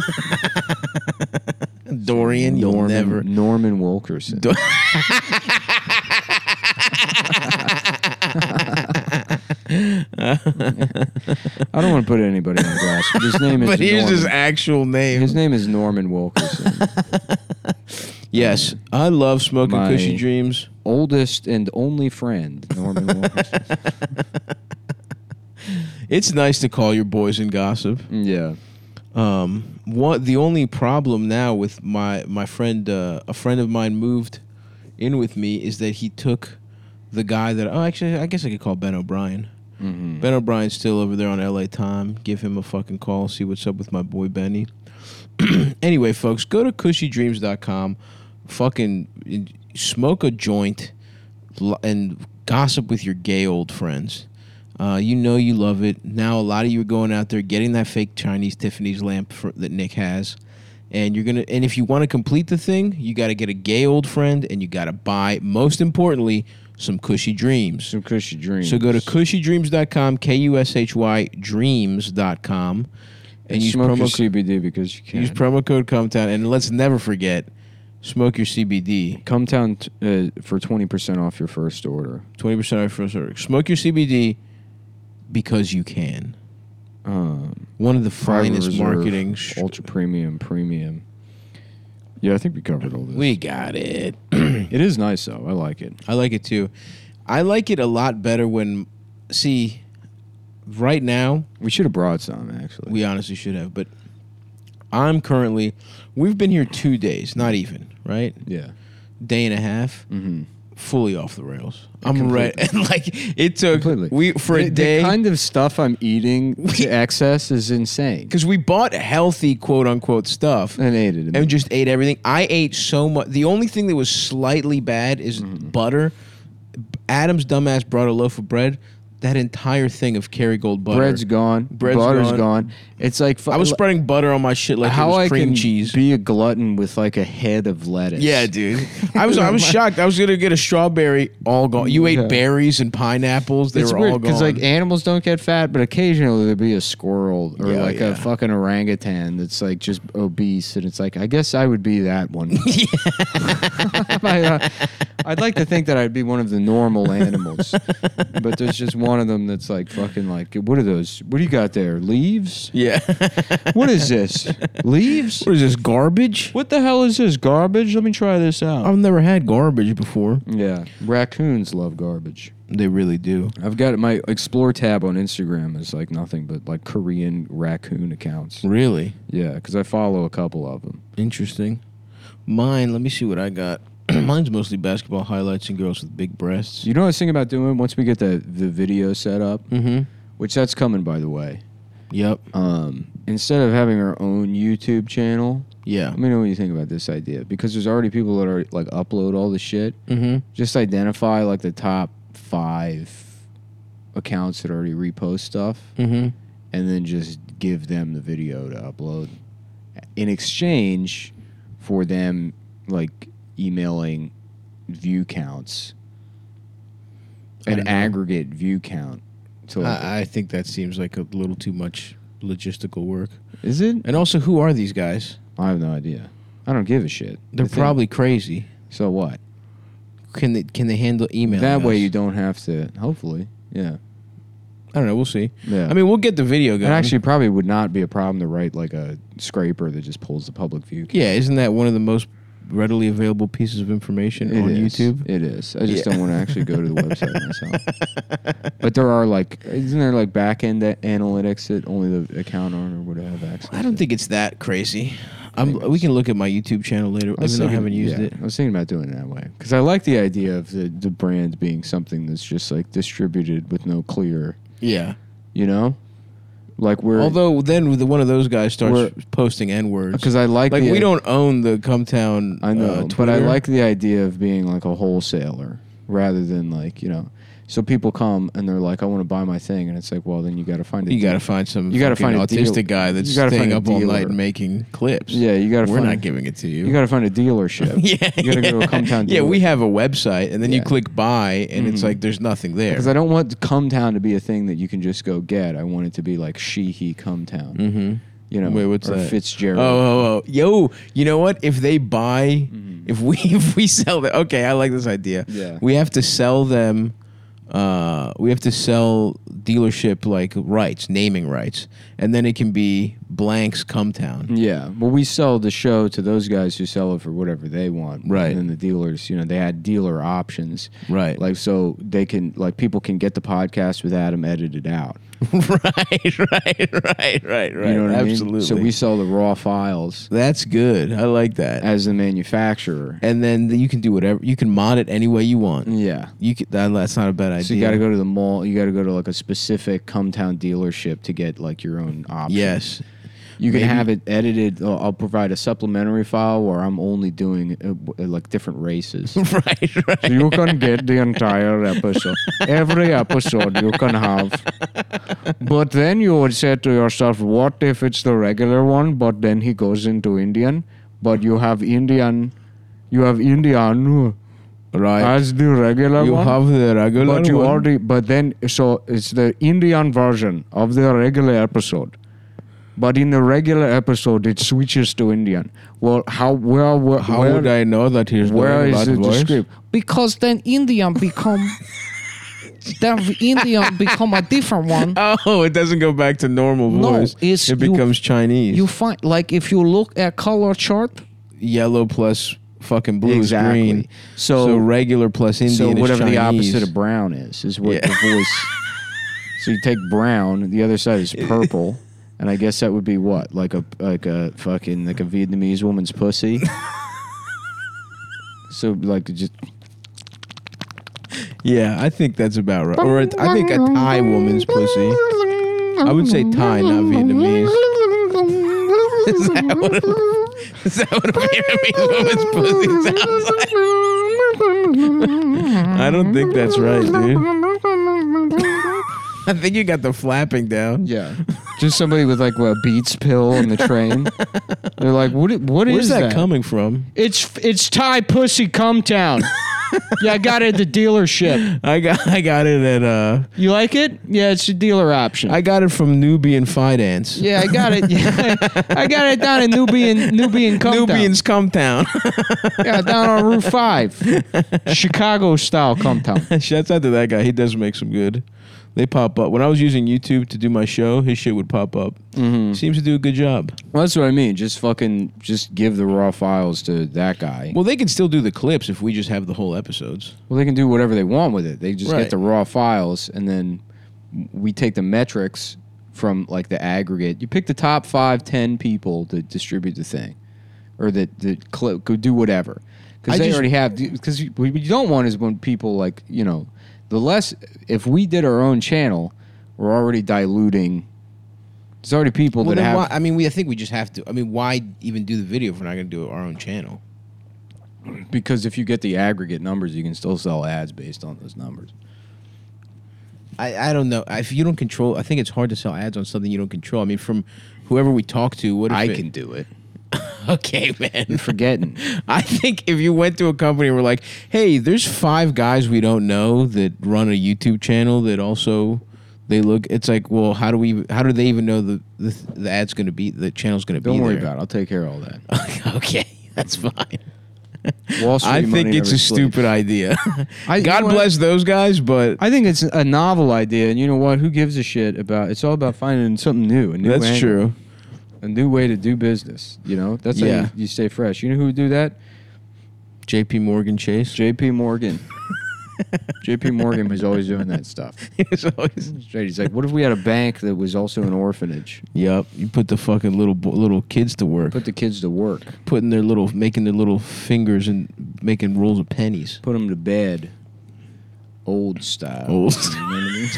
Dorian, you'll Norman, never. Norman Wilkerson. Do- I don't want to put anybody on blast, but his name is but here's Norman. his actual name. His name is Norman Wilkerson. Yes, I love smoking My- cushy dreams. Oldest and only friend, Norman Wilkerson. It's nice to call your boys and gossip. Yeah. Um, what the only problem now with my my friend, uh, a friend of mine moved in with me, is that he took the guy that oh actually I guess I could call Ben O'Brien. Mm-hmm. Ben O'Brien's still over there on L A Time. Give him a fucking call. See what's up with my boy Benny. Anyway, folks, go to cushy dreams dot com. Fucking smoke a joint l- and gossip with your gay old friends. Uh, you know you love it. Now a lot of you are going out there getting that fake Chinese Tiffany's lamp for, that Nick has, and you're gonna. And if you want to complete the thing, you got to get a gay old friend, and you got to buy. Most importantly, some Cushy Dreams. Some Cushy Dreams. So go to cushy dreams dot com, K U S H Y dreams dot com, and and use smoke promo your co- C B D because you can. use promo code CUMTOWN, and let's never forget, smoke your C B D. Cumtown t- uh, for twenty percent off your first order. twenty percent off your first order. Smoke your C B D because you can. Um, One of the Private finest Reserve, marketing. Sh- ultra premium, premium. Yeah, I think we covered all this. we got it. It is nice though. I like it. I like it too. I like it a lot better when, see, right now, We should have brought some actually. we honestly should have, but I'm currently, we've been here two days, not even, right? yeah. Day and a half, Mm-hmm. fully off the rails. I'm Completely. right. And like, it took, Completely. we, for a the, day, the kind of stuff I'm eating to excess is insane. because we bought healthy, quote unquote, stuff. And ate it. And just ate everything. I ate so much. The only thing that was slightly bad is Mm-hmm. butter. Adam's dumbass brought a loaf of bread, that entire thing of Kerrygold butter. Bread's gone. Bread's Butter's gone. gone. It's like fu- I was spreading butter on my shit like how it was I cream can cheese. be a glutton with like a head of lettuce. Yeah, dude. I was I was shocked. I was gonna get a strawberry, all gone. You ate Yeah. berries and pineapples. They It's were weird all gone. because like animals don't get fat, but occasionally there'll be a squirrel or Yeah, like yeah. a fucking orangutan that's like just obese, and it's like I guess I would be that one. I, uh, I'd like to think that I'd be one of the normal animals, but there's just one of them that's like fucking like what are those? What do you got there? Leaves? yeah. What is this? Leaves? What is this, garbage? What the hell is this? Garbage? Let me try this out. I've never had garbage before. Yeah, raccoons love garbage. They really do. I've got my explore tab on Instagram is like nothing but like Korean raccoon accounts. Really? Yeah, because I follow a couple of them. Interesting. Mine, let me see what I got. Mine's mostly basketball highlights and girls with big breasts. You know what I was thinking about doing once we get the the video set up, Mm-hmm. which that's coming by the way. Yep. Um, instead of having our own YouTube channel, Yeah. let me know what you think about this idea because there's already people that are like upload all the shit. Mm-hmm. Just identify like the top five accounts that already repost stuff. Mm-hmm. And then just give them the video to upload in exchange for them like emailing view counts, I an don't know. aggregate view count. To like, I, I think that seems like a little too much logistical work. is it? And also, who are these guys? I have no idea. I don't give a shit. They're The thing- probably crazy. so what? Can they can they handle email? That way you don't have to. Hopefully, yeah, I don't know. We'll see. yeah. I mean, we'll get the video it going. actually probably would not be a problem to write like a scraper that just pulls the public view. count. yeah, isn't that one of the most readily available pieces of information It on is. YouTube? It is. I just Yeah. don't want to actually go to the website myself. But there are like, isn't there like back end analytics that only the account owner would have access? I don't to? think it's that crazy. I'm, think we it's- can look at my YouTube channel later, I was even though I thinking- haven't used yeah, it. I was thinking about doing it that way because I like the idea of the the brand being something that's just like distributed with no clear, Yeah. you know, like we're Although then the, one of those guys starts We're- posting N words. because I like Like the, we don't own the Cumtown. I know, uh, but I Twitter. like the idea of being like a wholesaler rather than like you know. So people come and they're like, I want to buy my thing, and it's like, well, then you got to find a You deal. got to find some. You gotta fucking find a autistic deal- guy that's you gotta staying find a up all dealer. night and making clips. Yeah, you got to. We're find, not giving it to you. You got to find a dealership. yeah, You got to go to Cumtown. yeah. We have a website, and then you Yeah. click buy, and it's Mhm. like there's nothing there. Because I don't want Cumtown to be a thing that you can just go get. I want it to be like she, he, Cumtown. mm-hmm. You know, Wait, what's or that? Fitzgerald. Oh, oh, oh, yo! You know what? If they buy, if we if we sell them, okay, I like this idea. Yeah. We have to sell them. Uh, we have to sell dealership like rights, naming rights, and then it can be Blank's Cumtown. Yeah, well, we sell the show to those guys who sell it for whatever they want. Right. And then the dealers, you know, they had dealer options. Right. Like, so they can, like, people can get the podcast with Adam edited out. right, right, right, right, right. You know what Absolutely. I mean? So we sell the raw files That's good. I like that. as the manufacturer. And then you can do whatever. You can mod it any way you want. Yeah. You can, that, that's not a bad idea. So you got to go to the mall. You got to go to like a specific Cumtown dealership to get like your own option. Yes. You can Maybe- have it edited. I'll I'll provide a supplementary file where I'm only doing uh, w- like different races. right, right. So you can get the entire episode. Every episode you can have. But then you would say to yourself, what if it's the regular one, but then he goes into Indian? But you have Indian, you have Indian Right. as the regular you one. have the regular but you one. already, but then, so it's the Indian version of the regular episode. But in the regular episode, it switches to Indian. Well, how, where, where, How where, would I know that he's where doing is that it the voice? script? Because then Indian become then Indian become a different one. Oh, it doesn't go back to normal No, voice. it's it you- becomes Chinese. You find like if you look at color chart, Yellow plus fucking blue Exactly. is green. So- So, regular plus Indian So is whatever the Chinese. opposite of brown is, is what Yeah. the voice. So you take brown, the other side is purple, and I guess that would be what, like a like a fucking like a Vietnamese woman's pussy. So like just Yeah, I think that's about right. Or a, I think a Thai woman's pussy. I would say Thai, not Vietnamese. Is that what a, is that what a Vietnamese woman's pussy sounds like? I don't think that's right, dude. I think you got the flapping down. Yeah. Just somebody with like a Beats pill on the train. They're like, what? What Where's is that, that coming from? It's it's Thai pussy cum town. Yeah, I got it at the dealership. I got I got it at uh You like it? Yeah, it's a dealer option. I got it from Nubian Finance. yeah, I got it. Yeah, I got it down in Nubian Nubian cum Nubian's Cum Town. town. Yeah, down on Route Five, Chicago style cum town. Shouts out to that guy. He does make some good. They pop up. When I was using YouTube to do my show, his shit would pop up. Mm-hmm. Seems to do a good job. Well, that's what I mean. Just fucking, just give the raw files to that guy. Well, they can still do the clips if we just have the whole episodes. Well, they can do whatever they want with it. They just Right. get the raw files, and then we take the metrics from like the aggregate. You pick the top five, ten people to distribute the thing, or that the clip go do whatever, I because they just- already have. Because what you don't want is when people like you know, the less if we did our own channel, we're already diluting. There's already people Well, that then have. why, I mean, we I think we just have to. I mean, why even do the video if we're not going to do our own channel? Because if you get the aggregate numbers, you can still sell ads based on those numbers. I, I don't know. If you don't control, I think it's hard to sell ads on something you don't control. I mean, from whoever we talk to, what if I it- can do it. Okay, man. You're forgetting. I think if you went to a company and were like, hey, there's five guys we don't know that run a YouTube channel that also they look, it's like, well, how do we, how do they even know the the, the ad's going to be, the channel's going to be Don't worry there? about it. I'll take care of all that. Okay, that's fine. Wall Street I money think it's never a sleeps. stupid idea. I- you God know what? bless those guys, but I think it's a novel idea, and you know what? Who gives a shit about? It's all about finding something new. A new that's angle, true. A new way to do business. You know, that's Yeah. how you, you stay fresh. You know who would do that? J P Morgan Chase. J P Morgan. J P Morgan was always doing that stuff. It's always- Straight. He's like, what if we had a bank that was also an orphanage? Yep, you put the fucking little bo- little kids to work, Put the kids to work. putting their little, making their little fingers and making rolls of pennies. Put them to bed. Old style. Old You know what I mean?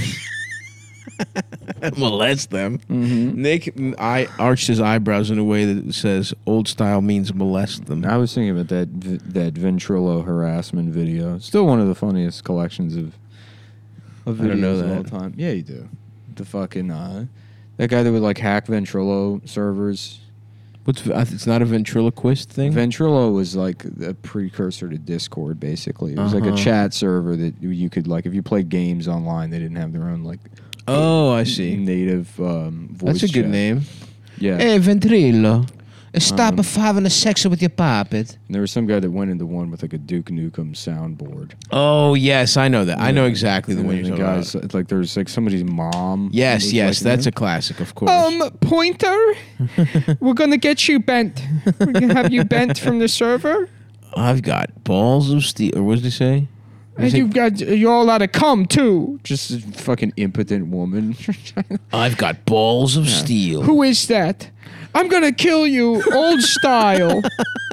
Molest them. Mm-hmm. Nick I arched his eyebrows in a way that says old style means molest them. I was thinking about that v- that Ventrilo harassment video. Still one of the funniest collections of of I don't know videos of that. all time. Yeah, you do. The fucking uh, that guy that would like hack Ventrilo servers. What's I th- it's not a ventriloquist thing? Ventrilo was like a precursor to Discord. Basically, it was like a Uh-huh. chat server that you could like if you played games online. They didn't have their own like oh, I see. native um, voice. That's a good chat. name. Yeah. Hey, Ventrilo. Stop Um, having a sex with your puppet. And there was some guy that went into one with like a Duke Nukem soundboard. Oh, yes, I know that. I know Yeah. exactly the And one then you're the talking guys about. like there's like somebody's mom. Yes, was, yes, like, that's a there. classic, of course. Um, Pointer, we're gonna get you bent. We're gonna have you bent from the server, I've got balls of steel. Or what did he say? and you've got you're all out of cum too. Just a fucking impotent woman. I've got balls of steel. Who is that? I'm gonna kill you, old style.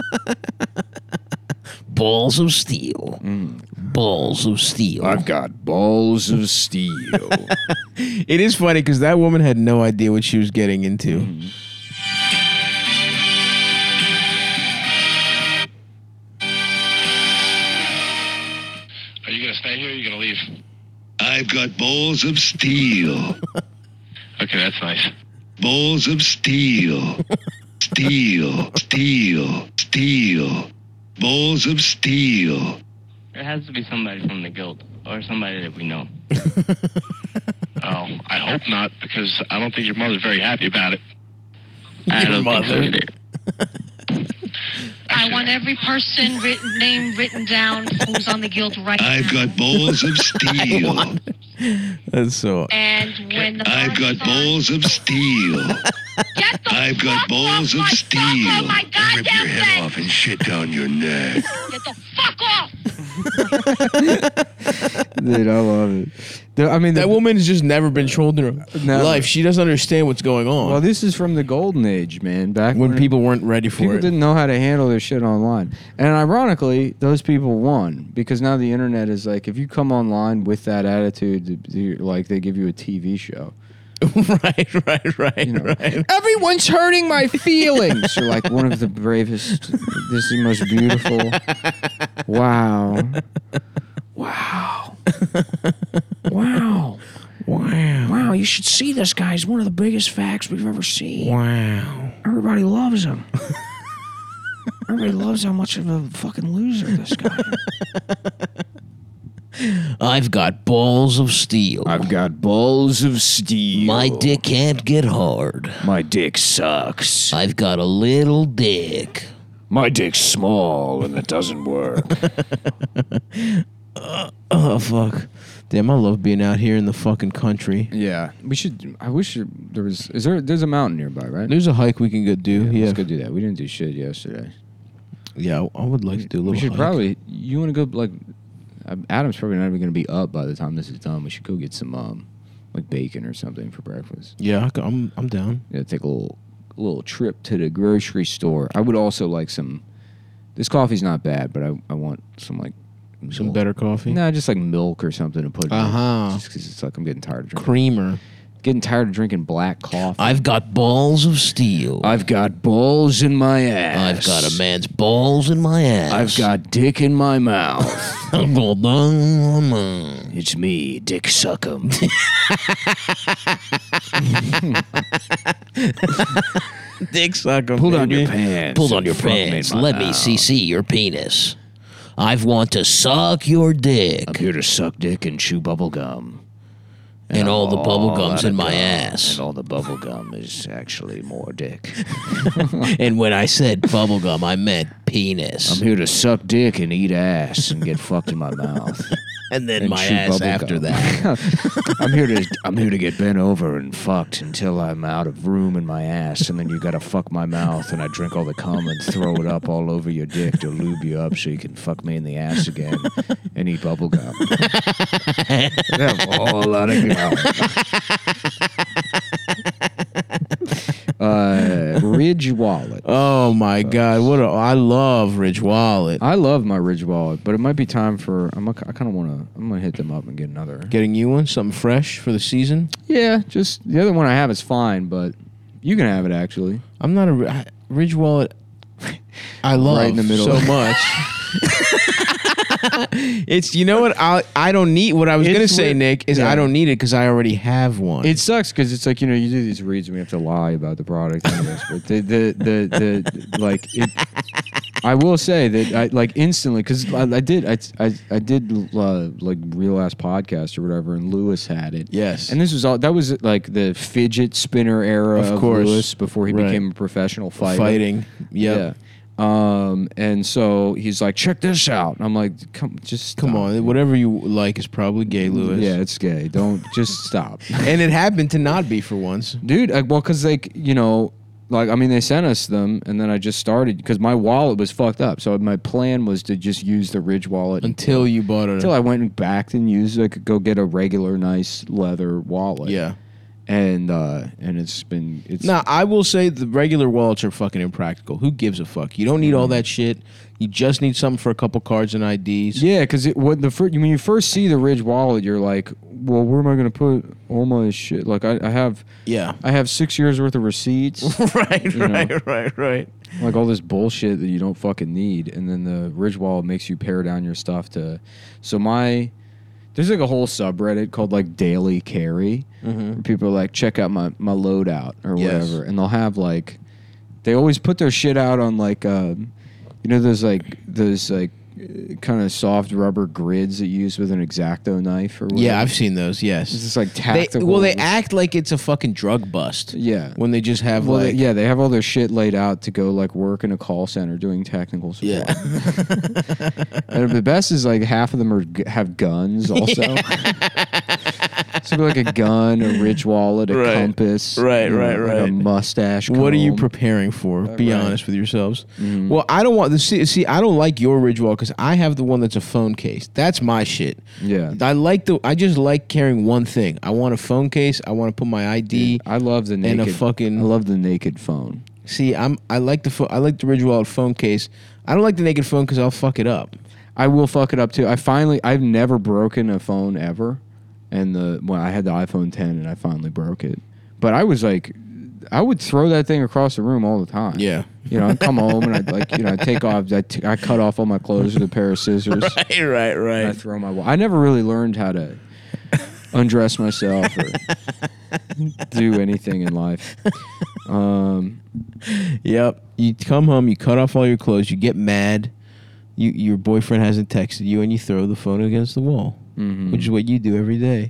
Balls of steel. Balls of steel. got balls of steel. It is funny because that woman had no idea what she was getting into. Are you gonna stay here or are you gonna leave? I've got balls of steel. Okay, that's nice. Balls of steel. Steel. Steel. Steel. Balls of steel. There has to be somebody from the guild or somebody that we know. Oh, I hope not, because I don't think your mother's very happy about it. I Your don't mother. think so either. I want every person written, name written down who's on the guild right I've now. got balls of steel. That's so. And when the I've got march balls of steel. Get the I've got fuck balls off of my steel. fuck off my Rip your goddamn head thing. off and shit down your neck. Get the fuck off. Dude, I love it. The- I mean, the, That woman has just never been trolled in her Never. life. She doesn't understand what's going on. well, this is from the golden age, man. Back when people weren't ready for people it. didn't know how to handle their shit online, and ironically, those people won because now the internet is like, if you come online with that attitude, you're like they give you a T V show. right, right, right, You know, right. everyone's hurting my feelings. You're like one of the bravest. This is the most beautiful. Wow. Wow. Wow. Wow. Wow. Wow, you should see this guy. He's one of the biggest facts we've ever seen. Wow. Everybody loves him. Everybody loves how much of a fucking loser this guy is. I've got balls of steel. I've got balls of steel. My dick can't get hard. My dick sucks. I've got a little dick. My dick's small and it doesn't work. Oh, fuck. Damn, I love being out here in the fucking country. Yeah, we should. I wish there was. Is there? There's a mountain nearby, right? There's a hike we can go do. Yeah, Yeah. let's go do that. We didn't do shit yesterday. Yeah, I would like to do a little We should hike. probably. You want to go like? uh, Adam's probably not even going to be up by the time this is done. We should go get some um, like bacon or something for breakfast. Yeah, I c- I'm I'm down. Yeah, take a little a little trip to the grocery store. I would also like some. This coffee's not bad, but I I want some like Some milk. better coffee. No, just like milk or something to put. in it. Uh-huh. Just because it's like I'm getting tired of drinking. Creamer. Getting tired of drinking black coffee. I've got balls of steel. I've got balls in my ass. I've got a man's balls in my ass. I've got dick in my mouth. It's It's me, Dick Suckum. dick sucker. Pull down your pants. Pull down and your fuck me in pants. my Let me mouth. see see your penis. I want to suck your dick I'm here to suck dick and chew bubble gum. and all the bubble gums out of in my gum, ass. And all the bubble gum is actually more dick. And when I said bubble gum, I meant penis. I'm here to suck dick and eat ass and get fucked in my mouth. and then and my chew ass bubble after gum. that. I'm here to I'm here to get bent over and fucked until I'm out of room in my ass, and then you gotta fuck my mouth, and I drink all the cum and throw it up all over your dick to lube you up so you can fuck me in the ass again and eat bubble gum. Have a whole lot of gum. uh, Ridge Wallet. Oh my God! What a, I love Ridge Wallet. I love my Ridge Wallet, but it might be time for I'm a, I kind of want to I'm gonna hit them up and get another. Getting you one, something fresh for the season. Yeah, just the other one I have is fine, but you can have it actually. I'm not a Ri- I- Ridge Wallet. I love Right in the middle. so much. It's you know what I I don't need what I was It's gonna say, weird. Nick, is Yeah. I don't need it because I already have one. It sucks because it's like, you know, you do these reads and we have to lie about the product and this, but the the the, the like it, I will say that I like instantly because I, I did I I, I did uh, like Real Ass Podcast or whatever, and Lewis had it. Yes. and this was all that was like the fidget spinner era Of of, course. Lewis before he Right. became a professional fighter. fighting. Yep. Yeah. Um, and so he's like, check this out. And I'm like, come, just Come stop. on, whatever you like is probably gay, Lewis. Yeah, it's gay. Don't just stop. And it happened to not be for once. Dude, I, well, because, like, you know, like, I mean, they sent us them, and then I just started, because my wallet was fucked up. So my plan was to just use the Ridge wallet Until you bought it. until I went back and used it. I could go get a regular, nice leather wallet. Yeah. And, uh, and it's been, it's, Now, I will say the regular wallets are fucking impractical. Who gives a fuck? You don't need all that shit. You just need something for a couple cards and I Ds. yeah, because it, what the first, when you first see the Ridge wallet, you're like, well, where am I going to put all my shit? Like, I, I have, Yeah. I have six years worth of receipts. right, You know. right, right, right. Like all this bullshit that you don't fucking need, and then the Ridge wallet makes you pare down your stuff to. So my, there's like a whole subreddit called like Daily Carry, where people are like, check out my my loadout or Yes. whatever, and they'll have like, they always put their shit out on like, um, you know, those like those like kind of soft rubber grids that you use with an X-Acto knife or whatever. Yeah, I've seen those, yes. It's just like They, tactical. well, they act like it's a fucking drug bust. Yeah. When they just have Well, like. they, yeah, they have all their shit laid out to go like work in a call center doing technical support. Yeah. And the best is like half of them are have guns also. So it'd be like a gun, a Ridge wallet, a Right. compass, Right, you know, right, like right. a mustache. What are you comb. preparing for? Be right. honest with yourselves. Mm-hmm. Well, I don't want the see, see. I don't like your Ridge wallet because I have the one that's a phone case. That's my shit. Yeah. I like the. I just like carrying one thing. I want a phone case. I want to put my I D. I love the and naked. a fucking- I love the naked phone. See, I'm. I like the. pho- I like the Ridge wallet phone case. I don't like the naked phone because I'll fuck it up. I will fuck it up too. I finally, I've never broken a phone ever, and the well, I had the iPhone ten and I finally broke it. But I was like I would throw that thing across the room all the time. Yeah. You know, I'd come home and I'd like, you know, I'd take off, I'd t- I cut off all my clothes with a pair of scissors. Right, right, And right. I throw my. I never really learned how to undress myself or do anything in life. Um, Yep. You come home, you cut off all your clothes, you get mad. You your boyfriend hasn't texted you, and you throw the phone against the wall, mhm. which is what you do every day.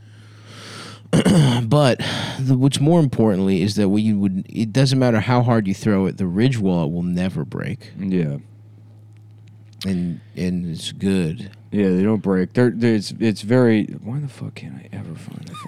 But the, what's more importantly is that what you would. It doesn't matter how hard you throw it, the ridge wallet will never break, Yeah. and and it's good. Yeah, they don't break. They're, they're, it's, it's very. Why the fuck can't I ever find a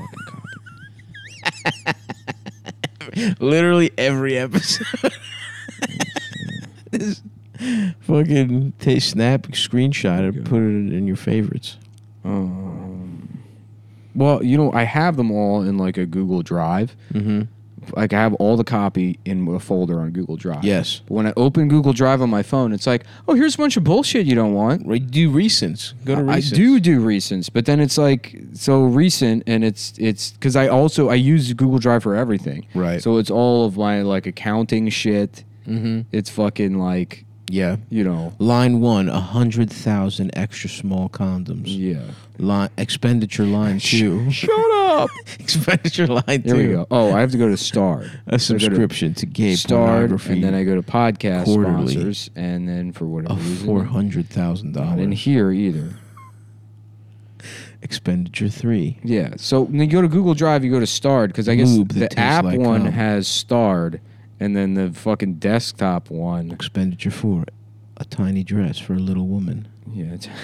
fucking copy? Literally every episode. This fucking take snap screenshot and put it in your favorites. Um, well, you know, I have them all in like a Google Drive. Mm-hmm. Like I have all the copy in a folder on Google Drive. Yes. But when I open Google Drive on my phone, it's like, oh, here's a bunch of bullshit you don't want. Right, do recents. Go to I recents. do do recents, but then it's like so recent, and it's it's because I also I use Google Drive for everything. Right. So it's all of my like accounting shit. Mm-hmm. It's fucking like Yeah. you know Line one, a hundred thousand extra small condoms. yeah. Line expenditure line two. Shut up. expenditure line There two. we go. Oh, I have to go to Stard. A subscription to gay Stard, pornography. and then I go to podcast quarterly. sponsors, and then for whatever of reason, four hundred thousand not in dollars. here either. Expenditure three. Yeah. So when you go to Google Drive, you go to Stard because I guess Lube that the tastes app like one cum. has Stard, and then the fucking desktop one. Expenditure four. A tiny dress for a little woman. Yeah. It's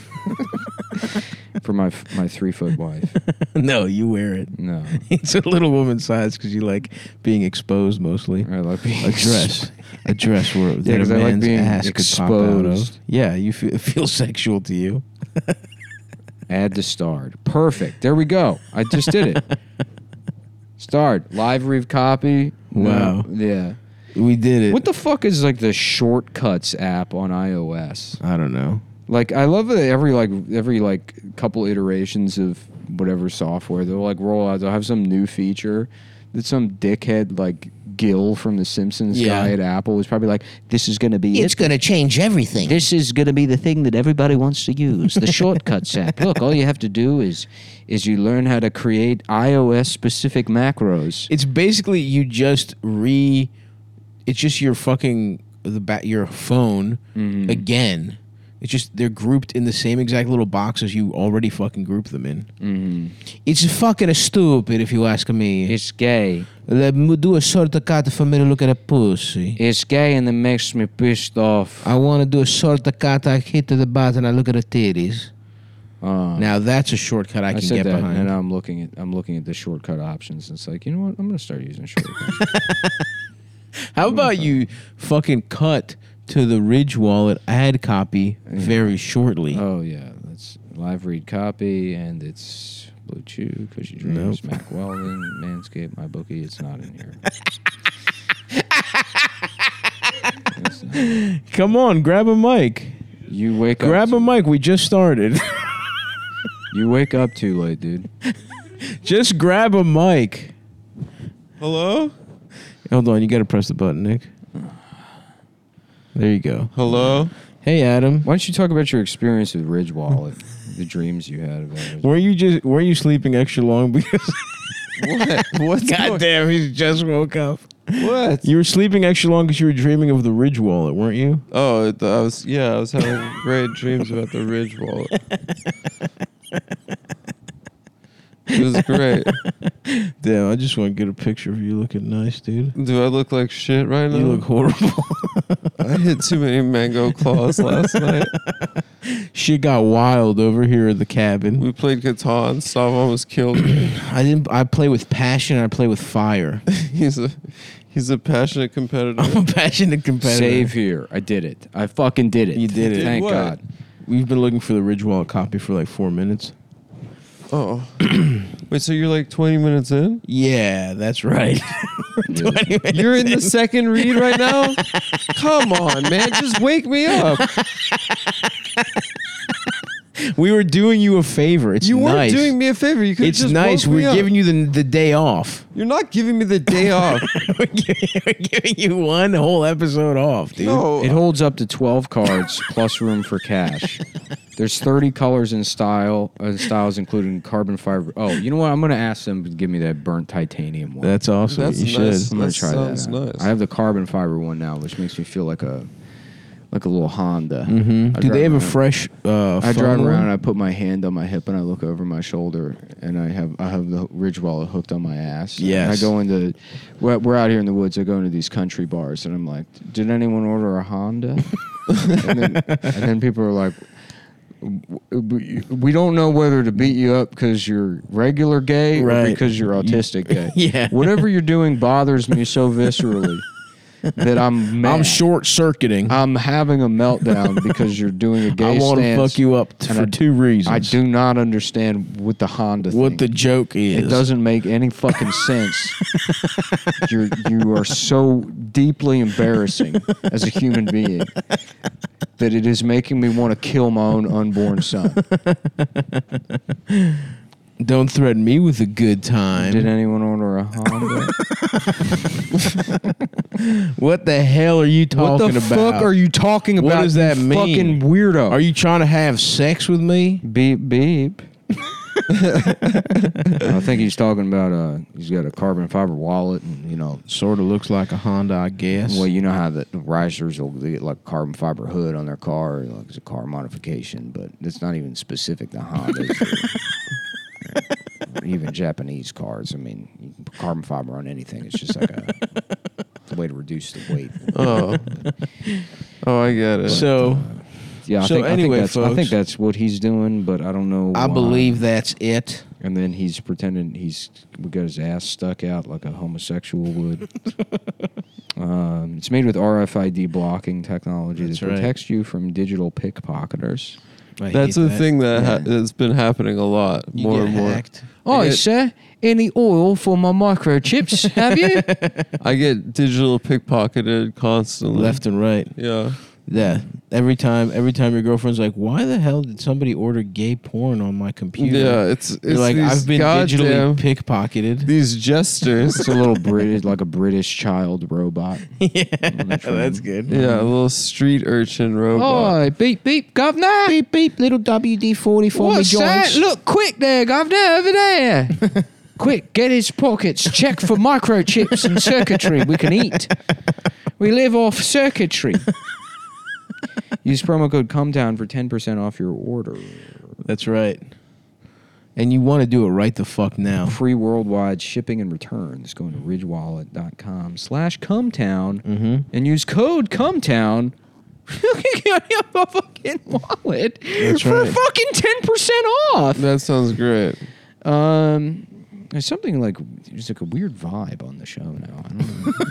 for my my three foot wife. No, you wear it. No. It's a little woman size because you like being exposed mostly. I like being A dress. A dress where that a 'cause I like man's being ass could pop out of. exposed. Yeah, you feel, it feels sexual to you. Add to Stard. Perfect. There we go. I just did it. Stard. Live read copy. Wow. No. Yeah. We did it. What the fuck is like the shortcuts app on iOS? I don't know. Like I love that every like every like couple iterations of whatever software they'll like roll out. They'll have some new feature that some dickhead like Gil from The Simpsons Yeah. guy at Apple was probably like, "This is going to be it. going to change everything. This is going to be the thing that everybody wants to use. The shortcuts app. Look, all you have to do is is you learn how to create iOS specific macros. It's basically you just re. It's just your fucking the ba- your phone Mm-hmm. again. It's just they're grouped in the same exact little boxes you already fucking grouped them in. Mm-hmm. It's fucking stupid if you ask me. It's gay. Let me do a shortcut for me to look at a pussy. It's gay and it makes me pissed off. I want to do a shortcut. I hit to the button. I look at the titties. Uh, Now that's a shortcut I I can said get that, behind. and now I'm looking at I'm looking at the shortcut options. And it's like, you know what? I'm gonna start using shortcuts. How about you fucking cut to the Ridge Wallet ad copy very shortly? Oh yeah, that's live read copy, and it's Blue Chew, Cushy Dreams, Nope. Mac Weldon, Manscaped, My Bookie. It's not in here. It's not. Come on, grab a mic. You wake Grab up. a mic. We just started. To, you wake up too late, dude. Just grab a mic. Hello? Hold on, you gotta press the button, Nick. There you go. Hello? Hey, Adam. Why don't you talk about your experience with Ridge Wallet, the dreams you had about it? Were you just were you sleeping extra long because? What? What's God going- damn, he just woke up. What? You were sleeping extra long because you were dreaming of the Ridge Wallet, weren't you? Oh, it- I was, yeah, I was having great dreams about the Ridge Wallet. It was great. Damn, I just want to get a picture of you looking nice, dude. Do I look like shit right now? You look horrible. I hit too many mango claws last night. Shit got wild over here at the cabin. We played Catan. Stav almost killed me. I didn't. I play with passion. I play with fire. He's a he's a passionate competitor. I'm a passionate competitor. Save here. I did it. I fucking did it. You did it. Thank What? God. We've been looking for the Ridge Wallet copy for like four minutes. Oh. Wait, so you're like twenty minutes in? Yeah, that's right. twenty minutes You're in the second read right now? Come on, man. Just wake me up. We were doing you a favor. It's You nice. weren't doing me a favor. You could It's just nice. woke me We're up. giving you the the day off. You're not giving me the day off. we're, giving, we're giving you one whole episode off, dude. No. It holds up to twelve cards plus room for cash. There's thirty colors and style uh, styles, including carbon fiber. Oh, you know what? I'm gonna ask them to give me that burnt titanium one. That's awesome. That's you nice. should. I'm gonna that try sounds that. out. nice. I have the carbon fiber one now, which makes me feel like a like a little Honda. Mm-hmm. I Do drive they have a around- fresh? Uh, I phone drive one? around. And I put my hand on my hip and I look over my shoulder, and I have I have the Ridge wallet hooked on my ass. Yes. And I go into we're, we're out here in the woods. I go into these country bars, and I'm like, "Did anyone order a Honda?" and, then, and then people are like, "We we don't know whether to beat you up because you're regular gay Right. or because you're autistic gay. Yeah. Whatever you're doing bothers me so viscerally that I'm mad. I'm short circuiting. I'm having a meltdown because you're doing a gay I want to stance. fuck you up t- and for I- two reasons. I do not understand what the Honda What thing. the joke is? It doesn't make any fucking sense. You're you are so deeply embarrassing as a human being that it is making me want to kill my own unborn son. Don't threaten me with a good time. Did anyone order a Honda? What the hell are you talking what the about? fuck are you talking What about? does that you mean? Fucking weirdo. Are you trying to have sex with me? Beep beep. I think he's talking about uh he's got a carbon fiber wallet, and you know, Sort of looks like a Honda, I guess. well, you know how the risers will get like carbon fiber hood on their car, like it's a car modification, but it's not even specific to Hondas or, or even Japanese cars. I mean, you can put carbon fiber on anything. It's just like a, it's a way to reduce the weight. Oh. Oh, I get it. so Yeah, I So think, anyway, I think that's I think folks. that's what he's doing, but I don't know. I why. believe that's it. And then he's pretending he's we got his ass stuck out like a homosexual would. um, it's made with R F I D blocking technology That's that right. protects you from digital pickpocketers. I That's hate the that. thing that ha- Yeah. has been happening a lot, You more get and more. hacked. Oh, get- sir, any oil for my microchips? Have you? I get digital pickpocketed constantly. Left and right. Yeah. Yeah. Every time, every time your girlfriend's like, "Why the hell did somebody order gay porn on my computer?" Yeah, it's it's You're like, these "I've been goddamn- digitally pickpocketed." These gestures. It's a little British, like a British child robot. Yeah, that's good. Yeah, a little street urchin robot. Oh, beep beep, governor. Beep beep, little W D forty for me What's that? joints. Look, quick there, governor, over there. Quick, get his pockets. Check for microchips and circuitry we can eat. We live off circuitry. Use promo code COMEDOWN for ten percent off your order. That's right. And you want to do it right the fuck now. Free worldwide shipping and returns. Go to ridgewallet.com slash COMETOWN Mm-hmm. and use code COMETOWN. Get a fucking wallet That's for right. fucking ten percent off. That sounds great. Um, there's something like there's like a weird vibe on the show now. I don't know.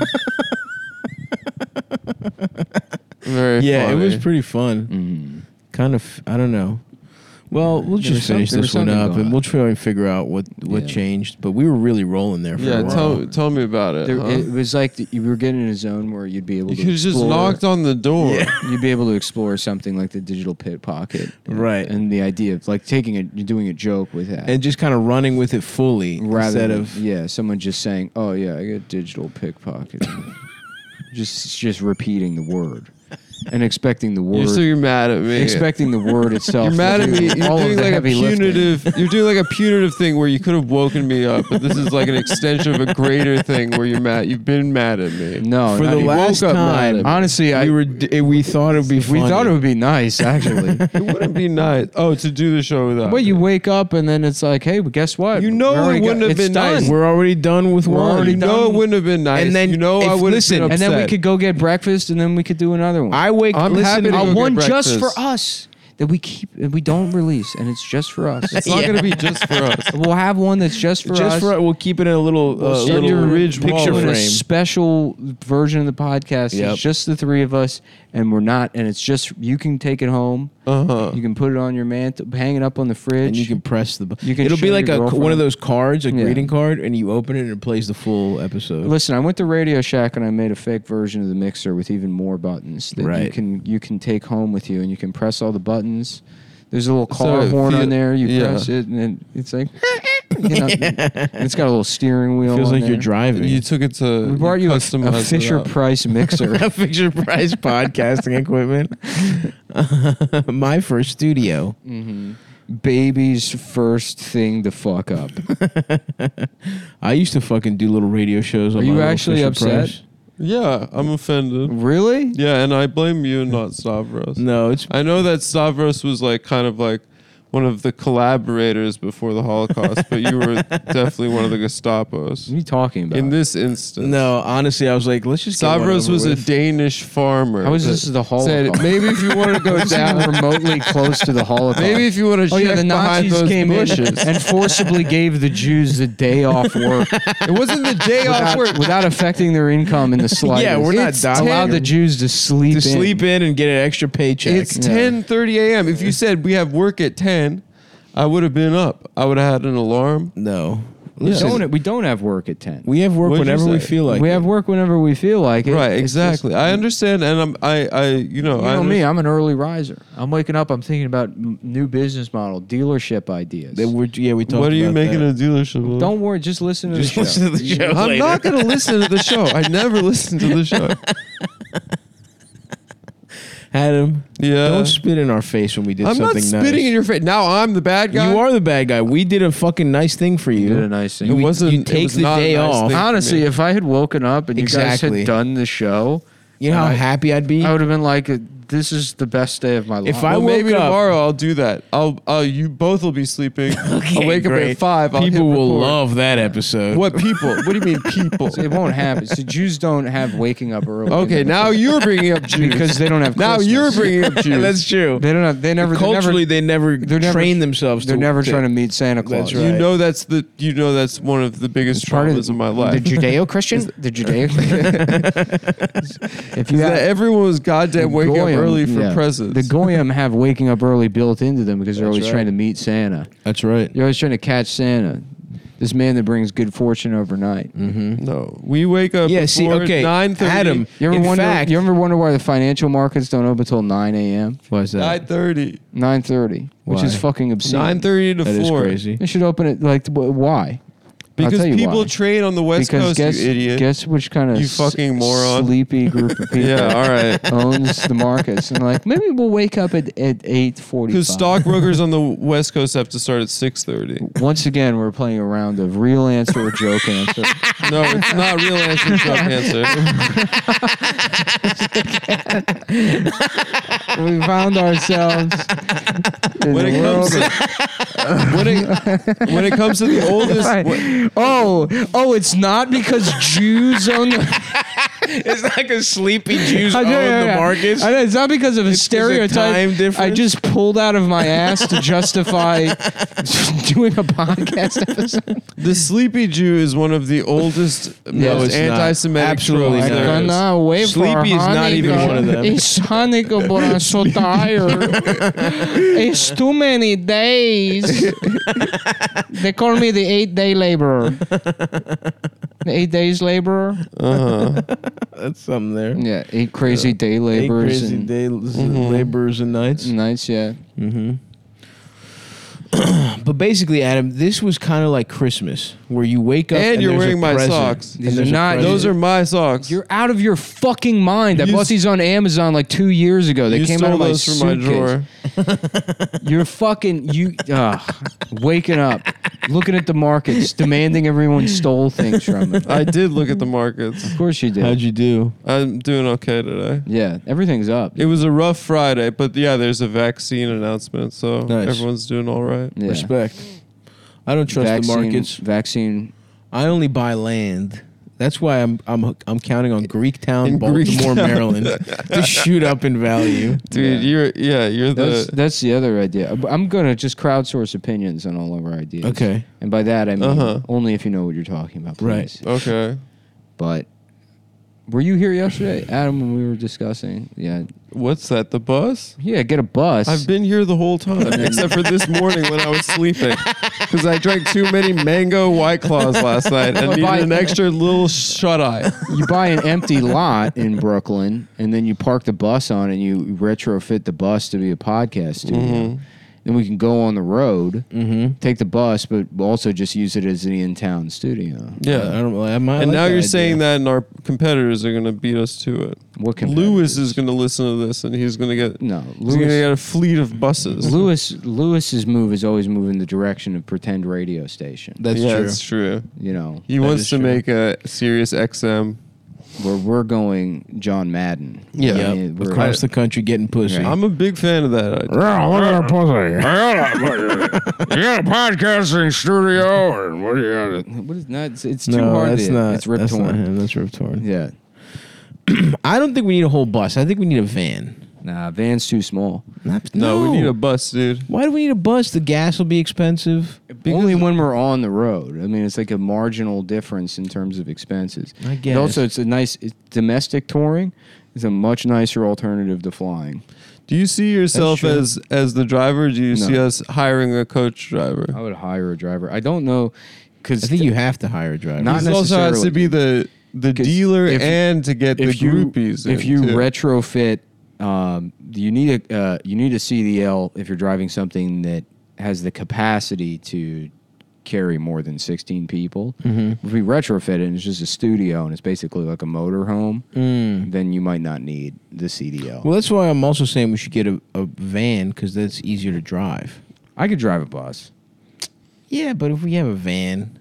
Very Yeah, funny. it was pretty fun. mm. Kind of, I don't know. Well, we'll There was just finish some- there this was one something up, going and on. we'll try and figure out what what Yeah. changed. But we were really rolling there for Yeah, a while. tell tell me about it. There, huh? it was like the, you were getting in a zone where you'd be able you to could have just explore- knocked on the door. You'd be able to explore something like the digital pickpocket, Right. And the idea of like taking it, you're doing a joke with that, and just kind of running with it fully rather instead than, of yeah, someone just saying, "Oh yeah, I got digital pickpocket," just just repeating the word and expecting the You're, word, so you're mad at me. expecting the word itself. You're mad to at do me. You're all of doing the like a heavy lifting. punitive. You're doing like a punitive thing where you could have woken me up, but this is like an extension of a greater thing where you're mad. You've been mad at me. No, for not the even- last woke up mad time. at me. honestly, I we were d- we thought it would be we funny. thought it would be nice actually. It wouldn't be nice. Oh, to do the show without. Well, me. you wake up and then it's like, hey, but guess what? You know We it already wouldn't have it's been done. nice. We're already done with We're one. already You know done. it wouldn't have been nice. And then you know I if- would have listen, been And upset. then we could go get breakfast, and then we could do another one. I wake. I'm listen, happy to I go a get one just breakfast. for us that we keep, that we don't release, and it's just for us. It's not Yeah. going to be just for us. We'll have one that's just for just us. for we'll keep it in a little uh, We'll little do a ridge picture doing frame. a special version of the podcast. Yep. It's just the three of us, and we're not. And it's just you can take it home. Uh huh. You can put it on your mantle, hang it up on the fridge. And you can press the. Bu- You can It'll show be like your a girlfriend. one of those cards, a Yeah. greeting card, and you open it and it plays the full episode. Listen, I went to Radio Shack and I made a fake version of the mixer with even more buttons that you Right. can you can take home with you, and you can press all the buttons There's a little car So it horn feel- on there. You yeah. press it, and then it's like, you know, it's got a little steering wheel. Feels on like there. you're driving. You took it to. We brought you a, customized a it Fisher out. Price mixer. a Fisher Price podcasting equipment. My first studio. Baby's first thing to fuck up. I used to fucking do little radio shows. On Are my you little actually Fisher upset? Price. Yeah, I'm offended. Really? Yeah, and I blame you, not Stavros. No, it's I know that Stavros was like kind of like one of the collaborators before the Holocaust, but you were definitely one of the Gestapos. What are you talking about? In this instance, no. Honestly, I was like, let's just. get one Stavros over was a with. Danish farmer. How is that this the Holocaust? Said maybe if you want to go down down, remotely close to the Holocaust. maybe if you want to Oh check yeah, the behind Nazis those came bushes. in and forcibly gave the Jews the day off work It wasn't the day off without, work. without affecting their income in the slightest. Yeah, we're not It's doc- allowed the Jews to sleep to in. sleep in and get an extra paycheck. It's Yeah. ten thirty a.m. If you said we have work at ten, I would have been up. I would have had an alarm. no. We Listen, don't, we don't have work at ten. we have work What'd you whenever we say? feel like. we it. have work whenever we feel like it. Right, It's exactly. just- I understand, and I'm, I, I, you know, You I know me, understand. I'm an early riser. I'm waking up, I'm thinking about m- new business model, dealership ideas. That we're, yeah, we talked What are you about making that. a dealership of? Don't worry, just listen to Just the show. listen to the show. I'm later. not going to listen to the show. I never listen to the show. Adam, Yeah. don't spit in our face when we did I'm not something spitting nice. in your face. Now I'm the bad guy. You are the bad guy. We did a fucking nice thing for you. You did a nice thing. You, It wasn't- you it take was the not a day nice off. thing. Honestly, me. if I had woken up and you guys Exactly. had done the show, You know how I- happy I'd be? I would have been like, this is the best day of my life. If I Well, woke maybe up- tomorrow I'll do that. I'll, uh, you both will be sleeping. Okay, I'll wake up great. at five. I'll People hit will record. love that episode. What people? What do you mean people? it won't happen. So Jews don't have waking up early. Okay, now you're bringing up Jews. because they don't have now Christmas. you're bringing up Jews. That's true. They don't have. They never. they're never- Culturally, they never they're never- train themselves. They're to, never to, trying to meet Santa Claus. That's You right. know that's the you know that's one of the biggest Part of traumas of my life. The Judeo-Christian. The Judeo. if you is that have, everyone was goddamn waking Goyim, up early for yeah. presents. The Goyim have waking up early built into them because they're That's always right. trying to meet Santa. That's right. You're always trying to catch Santa. This man that brings good fortune overnight. no, we wake up. Yeah, see, before okay, nine thirty. Adam, You ever In wonder? fact- you ever wonder why the financial markets don't open until nine a.m. Why is that? Nine thirty. nine thirty, which is Why? fucking obscene. Nine thirty to That is four. crazy. They should open it like wh- why? I'll Because tell you people why. train on the West because Coast. guess, you idiot. guess which kind of You fucking moron. sleepy group of people yeah. All right. owns the markets and like maybe we'll wake up at at eight forty. Because stockbrokers on the West Coast have to start at six thirty. Once again, we're playing a round of real answer or joke answer. No, it's not real answer. Joke answer. We found ourselves in When the it world. comes to when it, when it comes to the oldest. Right. Oh, oh! It's not because Jews own the. It's like a sleepy Jews I own know, yeah, the yeah. markets. I know, it's not because of a It's 'cause of stereotype. time difference. I just pulled out of my ass to justify doing a podcast episode. The sleepy Jew is one of the oldest, No, most it's not. anti-Semitic Absolutely tropes not. there is. Gonna wait for Sleepy is not even Hanukkah. one of them. It's Hanukkah, but I'm so tired. It's too many days. They call me the eight-day laborer. The eight days laborer. Uh-huh. That's something there. Yeah, eight crazy day Eight laborers crazy and day laborers and nights. nights. Yeah. Mm-hmm. But basically, Adam, this was kind of like Christmas, where you wake up And and you're there's a wearing my present. socks. And These there's are a not- present. Those are my socks. You're out of your fucking mind. I You bought s- these on Amazon like two years ago. They you came stole out of my those from my suitcase. drawer. You're fucking you. Uh, waking up, looking at the markets, demanding everyone stole things from it. I did look at the markets. Of course you did. How'd you do? I'm doing okay today. Yeah, everything's up. It was a rough Friday, but yeah, there's a vaccine announcement, so Nice. everyone's doing all right. Yeah. Respect. I don't trust vaccine, the markets. Vaccine. I only buy land. That's why I'm I'm I'm counting on Greektown, In Baltimore, Greektown. Maryland, to shoot up in value. Dude, Yeah. you're yeah, you're That's the that's the other idea. I'm gonna just crowdsource opinions on all of our ideas. Okay. And by that I mean Uh-huh. only if you know what you're talking about, Right. please. okay. But were you here yesterday, Adam, when we were discussing? Yeah. What's that? The bus? Yeah, get a bus. I've been here the whole time, except for this morning when I was sleeping, because I drank too many mango White Claws last night and Well, needed by- an extra little shut eye. You buy an empty lot in Brooklyn, and then you park the bus on it, and you retrofit the bus to be a podcast studio. Mhm. then we can go on the road, Mm-hmm. take the bus, but also just use it as an in-town studio. Yeah. I don't. I might and like now that you're idea. saying that, and our competitors are going to beat us to it. What Lewis competitors? is going to listen to this, and he's going to get No, he's going to Lewis. get a fleet of buses. Lewis Lewis's move is always moving the direction of pretend radio station. That's yeah, true. it's true. You know, He That wants is to true. make a Sirius X M. where we're going John Madden. Yeah. I Yep. mean, we're- Across the country getting pussy. Right. I'm a big fan of that idea. Yeah, look at that pussy. You got a podcasting studio, and what do you got? What is not? It's, it's too no, hard. that's to, not. It's Rip that's not Torn. him. That's Rip Torn. Yeah. I don't think we need a whole bus. I think we need a van. Nah, van's too small. Not- No, we need a bus, dude. Why do we need a bus? The gas will be expensive. Only when we're on the road. I mean, it's like a marginal difference in terms of expenses. I And guess. also, it's a nice it's domestic touring is a much nicer alternative to flying. Do you see yourself true. as as the driver? Or do you No. see us hiring a coach driver? I would hire a driver. I don't know because I think you have to hire a driver. Not He also has necessarily. to be the the 'Cause dealer if- and to get the if you groupies. if in, you too. retrofit, um, you need a uh, you need a C D L if you're driving something that has the capacity to carry more than sixteen people. Mhm. If we retrofit it and it's just a studio and it's basically like a motorhome, Mm. then you might not need the C D L. Well, that's why I'm also saying we should get a, a van because that's easier to drive. I could drive a bus. Yeah, but if we have a van,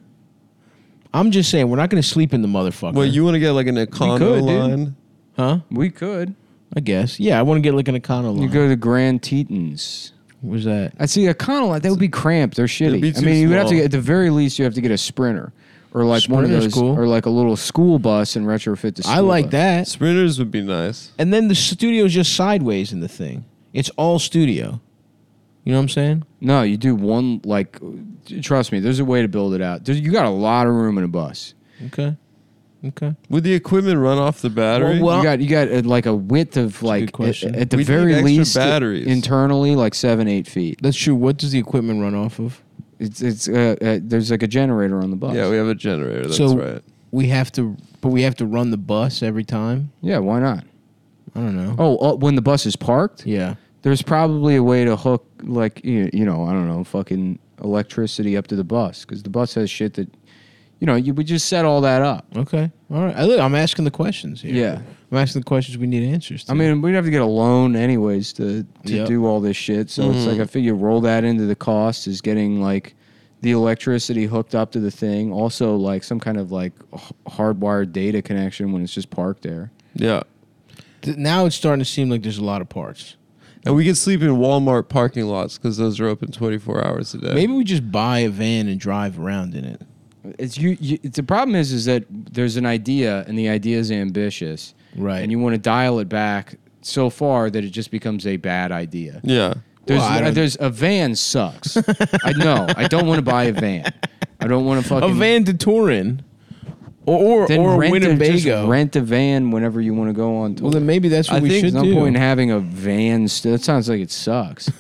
I'm just saying we're not going to sleep in the motherfucker. Well, you want to get like an Econo could, dude. line? huh? We could. I guess. Yeah, I want to get like an Econo line. You go to Grand Tetons. Where's that? I see a Econo that would be cramped. They're shitty. be I too mean, you would have to small. get at the very least you have to get a Sprinter or like one of Sprinter's those cool. or like a little school bus and retrofit the. School I like bus. that. Sprinters would be nice. And then the studio's just sideways in the thing. It's all studio. You know what I'm saying? No, you do one like. Trust me, there's a way to build it out. There's, you got a lot of room in a bus. Okay. Okay. Would the equipment run off the battery? Well, you got you got uh, like a width of like good question. at, at the We need very extra least batteries. internally like seven eight feet. That's true. What does the equipment run off of? It's it's uh, uh, there's like a generator on the bus. yeah, we have a generator. That's So- right. We have to, but we have to run the bus every time. yeah, why not? I don't know. Oh, uh, when the bus is parked, Yeah. there's probably a way to hook like you, you know I don't know fucking electricity up to the bus because the bus has shit that you know you would just set all that up. Okay. All right. I, look, I'm asking the questions here. Yeah. I'm asking the questions we need answers to. I mean, we'd have to get a loan anyways to to Yep. do all this shit. So it's like I figure roll that into the cost is getting like the electricity hooked up to the thing. Also, like some kind of like h- hardwired data connection when it's just parked there. Yeah. Th- now it's starting to seem like there's a lot of parts. And we could sleep in Walmart parking lots because those are open twenty-four hours a day. Maybe we just buy a van and drive around in it. It's you. you it's, the problem is, is that there's an idea, and the idea is ambitious, Right. and you want to dial it back so far that it just becomes a bad idea. Yeah. There's, Well, I don't- there's a van sucks. I know. I don't want to buy a van. I don't want to fucking A van to tour in. Or or, Then or rent a, just Winnebago. rent a van whenever you want to go on tour. Well, then maybe that's what I we think should there's no do. point in having a van. St- that sounds like it sucks.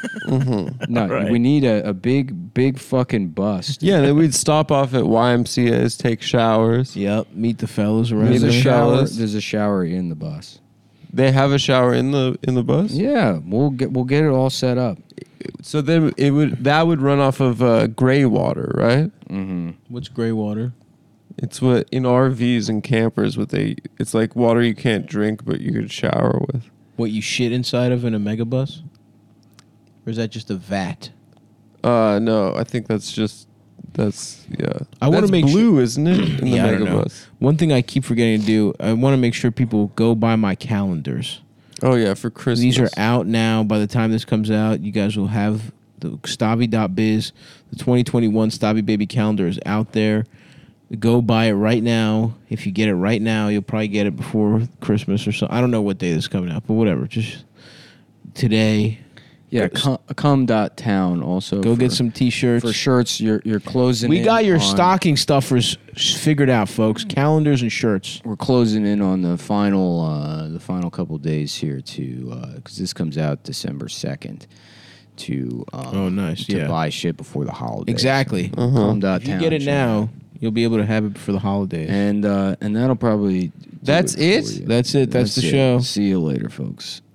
No, Right. we need a, a big, big fucking bus. Yeah, then we'd stop off at Y M C As, take showers. Yep. Meet the fellas around There's a there. shower. fellas. There's a shower in the bus. They have a shower in the in the bus. Yeah, we'll get we'll get it all set up. So then it would that would run off of uh, gray water, right? Mm-hmm. What's gray water? It's what in R Vs and campers what they it's like water you can't drink but you could shower with. What you shit inside of in a megabus? Or is that just a vat? Uh no, I think that's just that's yeah. I wanna That's make blue, isn't it? In Yeah, I the don't know. megabus. One thing I keep forgetting to do, I want to make sure people go buy my calendars. Oh yeah, for Christmas. These are out now. By the time this comes out, you guys will have the Stavi dot biz. The twenty twenty-one Stavi Baby calendar is out there. Go buy it right now. If you get it right now, you'll probably get it before Christmas or so. I don't know what day this is coming out, but whatever. Just today, Yeah, Go- com, com dot town also. go for, get some T-shirts. for shirts. You're you're closing. We in got your on- stocking stuffers figured out, folks. Calendars and shirts. We're closing in on the final uh, the final couple days here to because this comes out December second. To um, Oh, nice, to yeah. buy shit before the holidays. Exactly. Com dot If you town, get it check now, you'll be able to have it for the holidays. and uh, and that'll probably do That's for it? you. That's it. That's, the it. show. See you later, folks.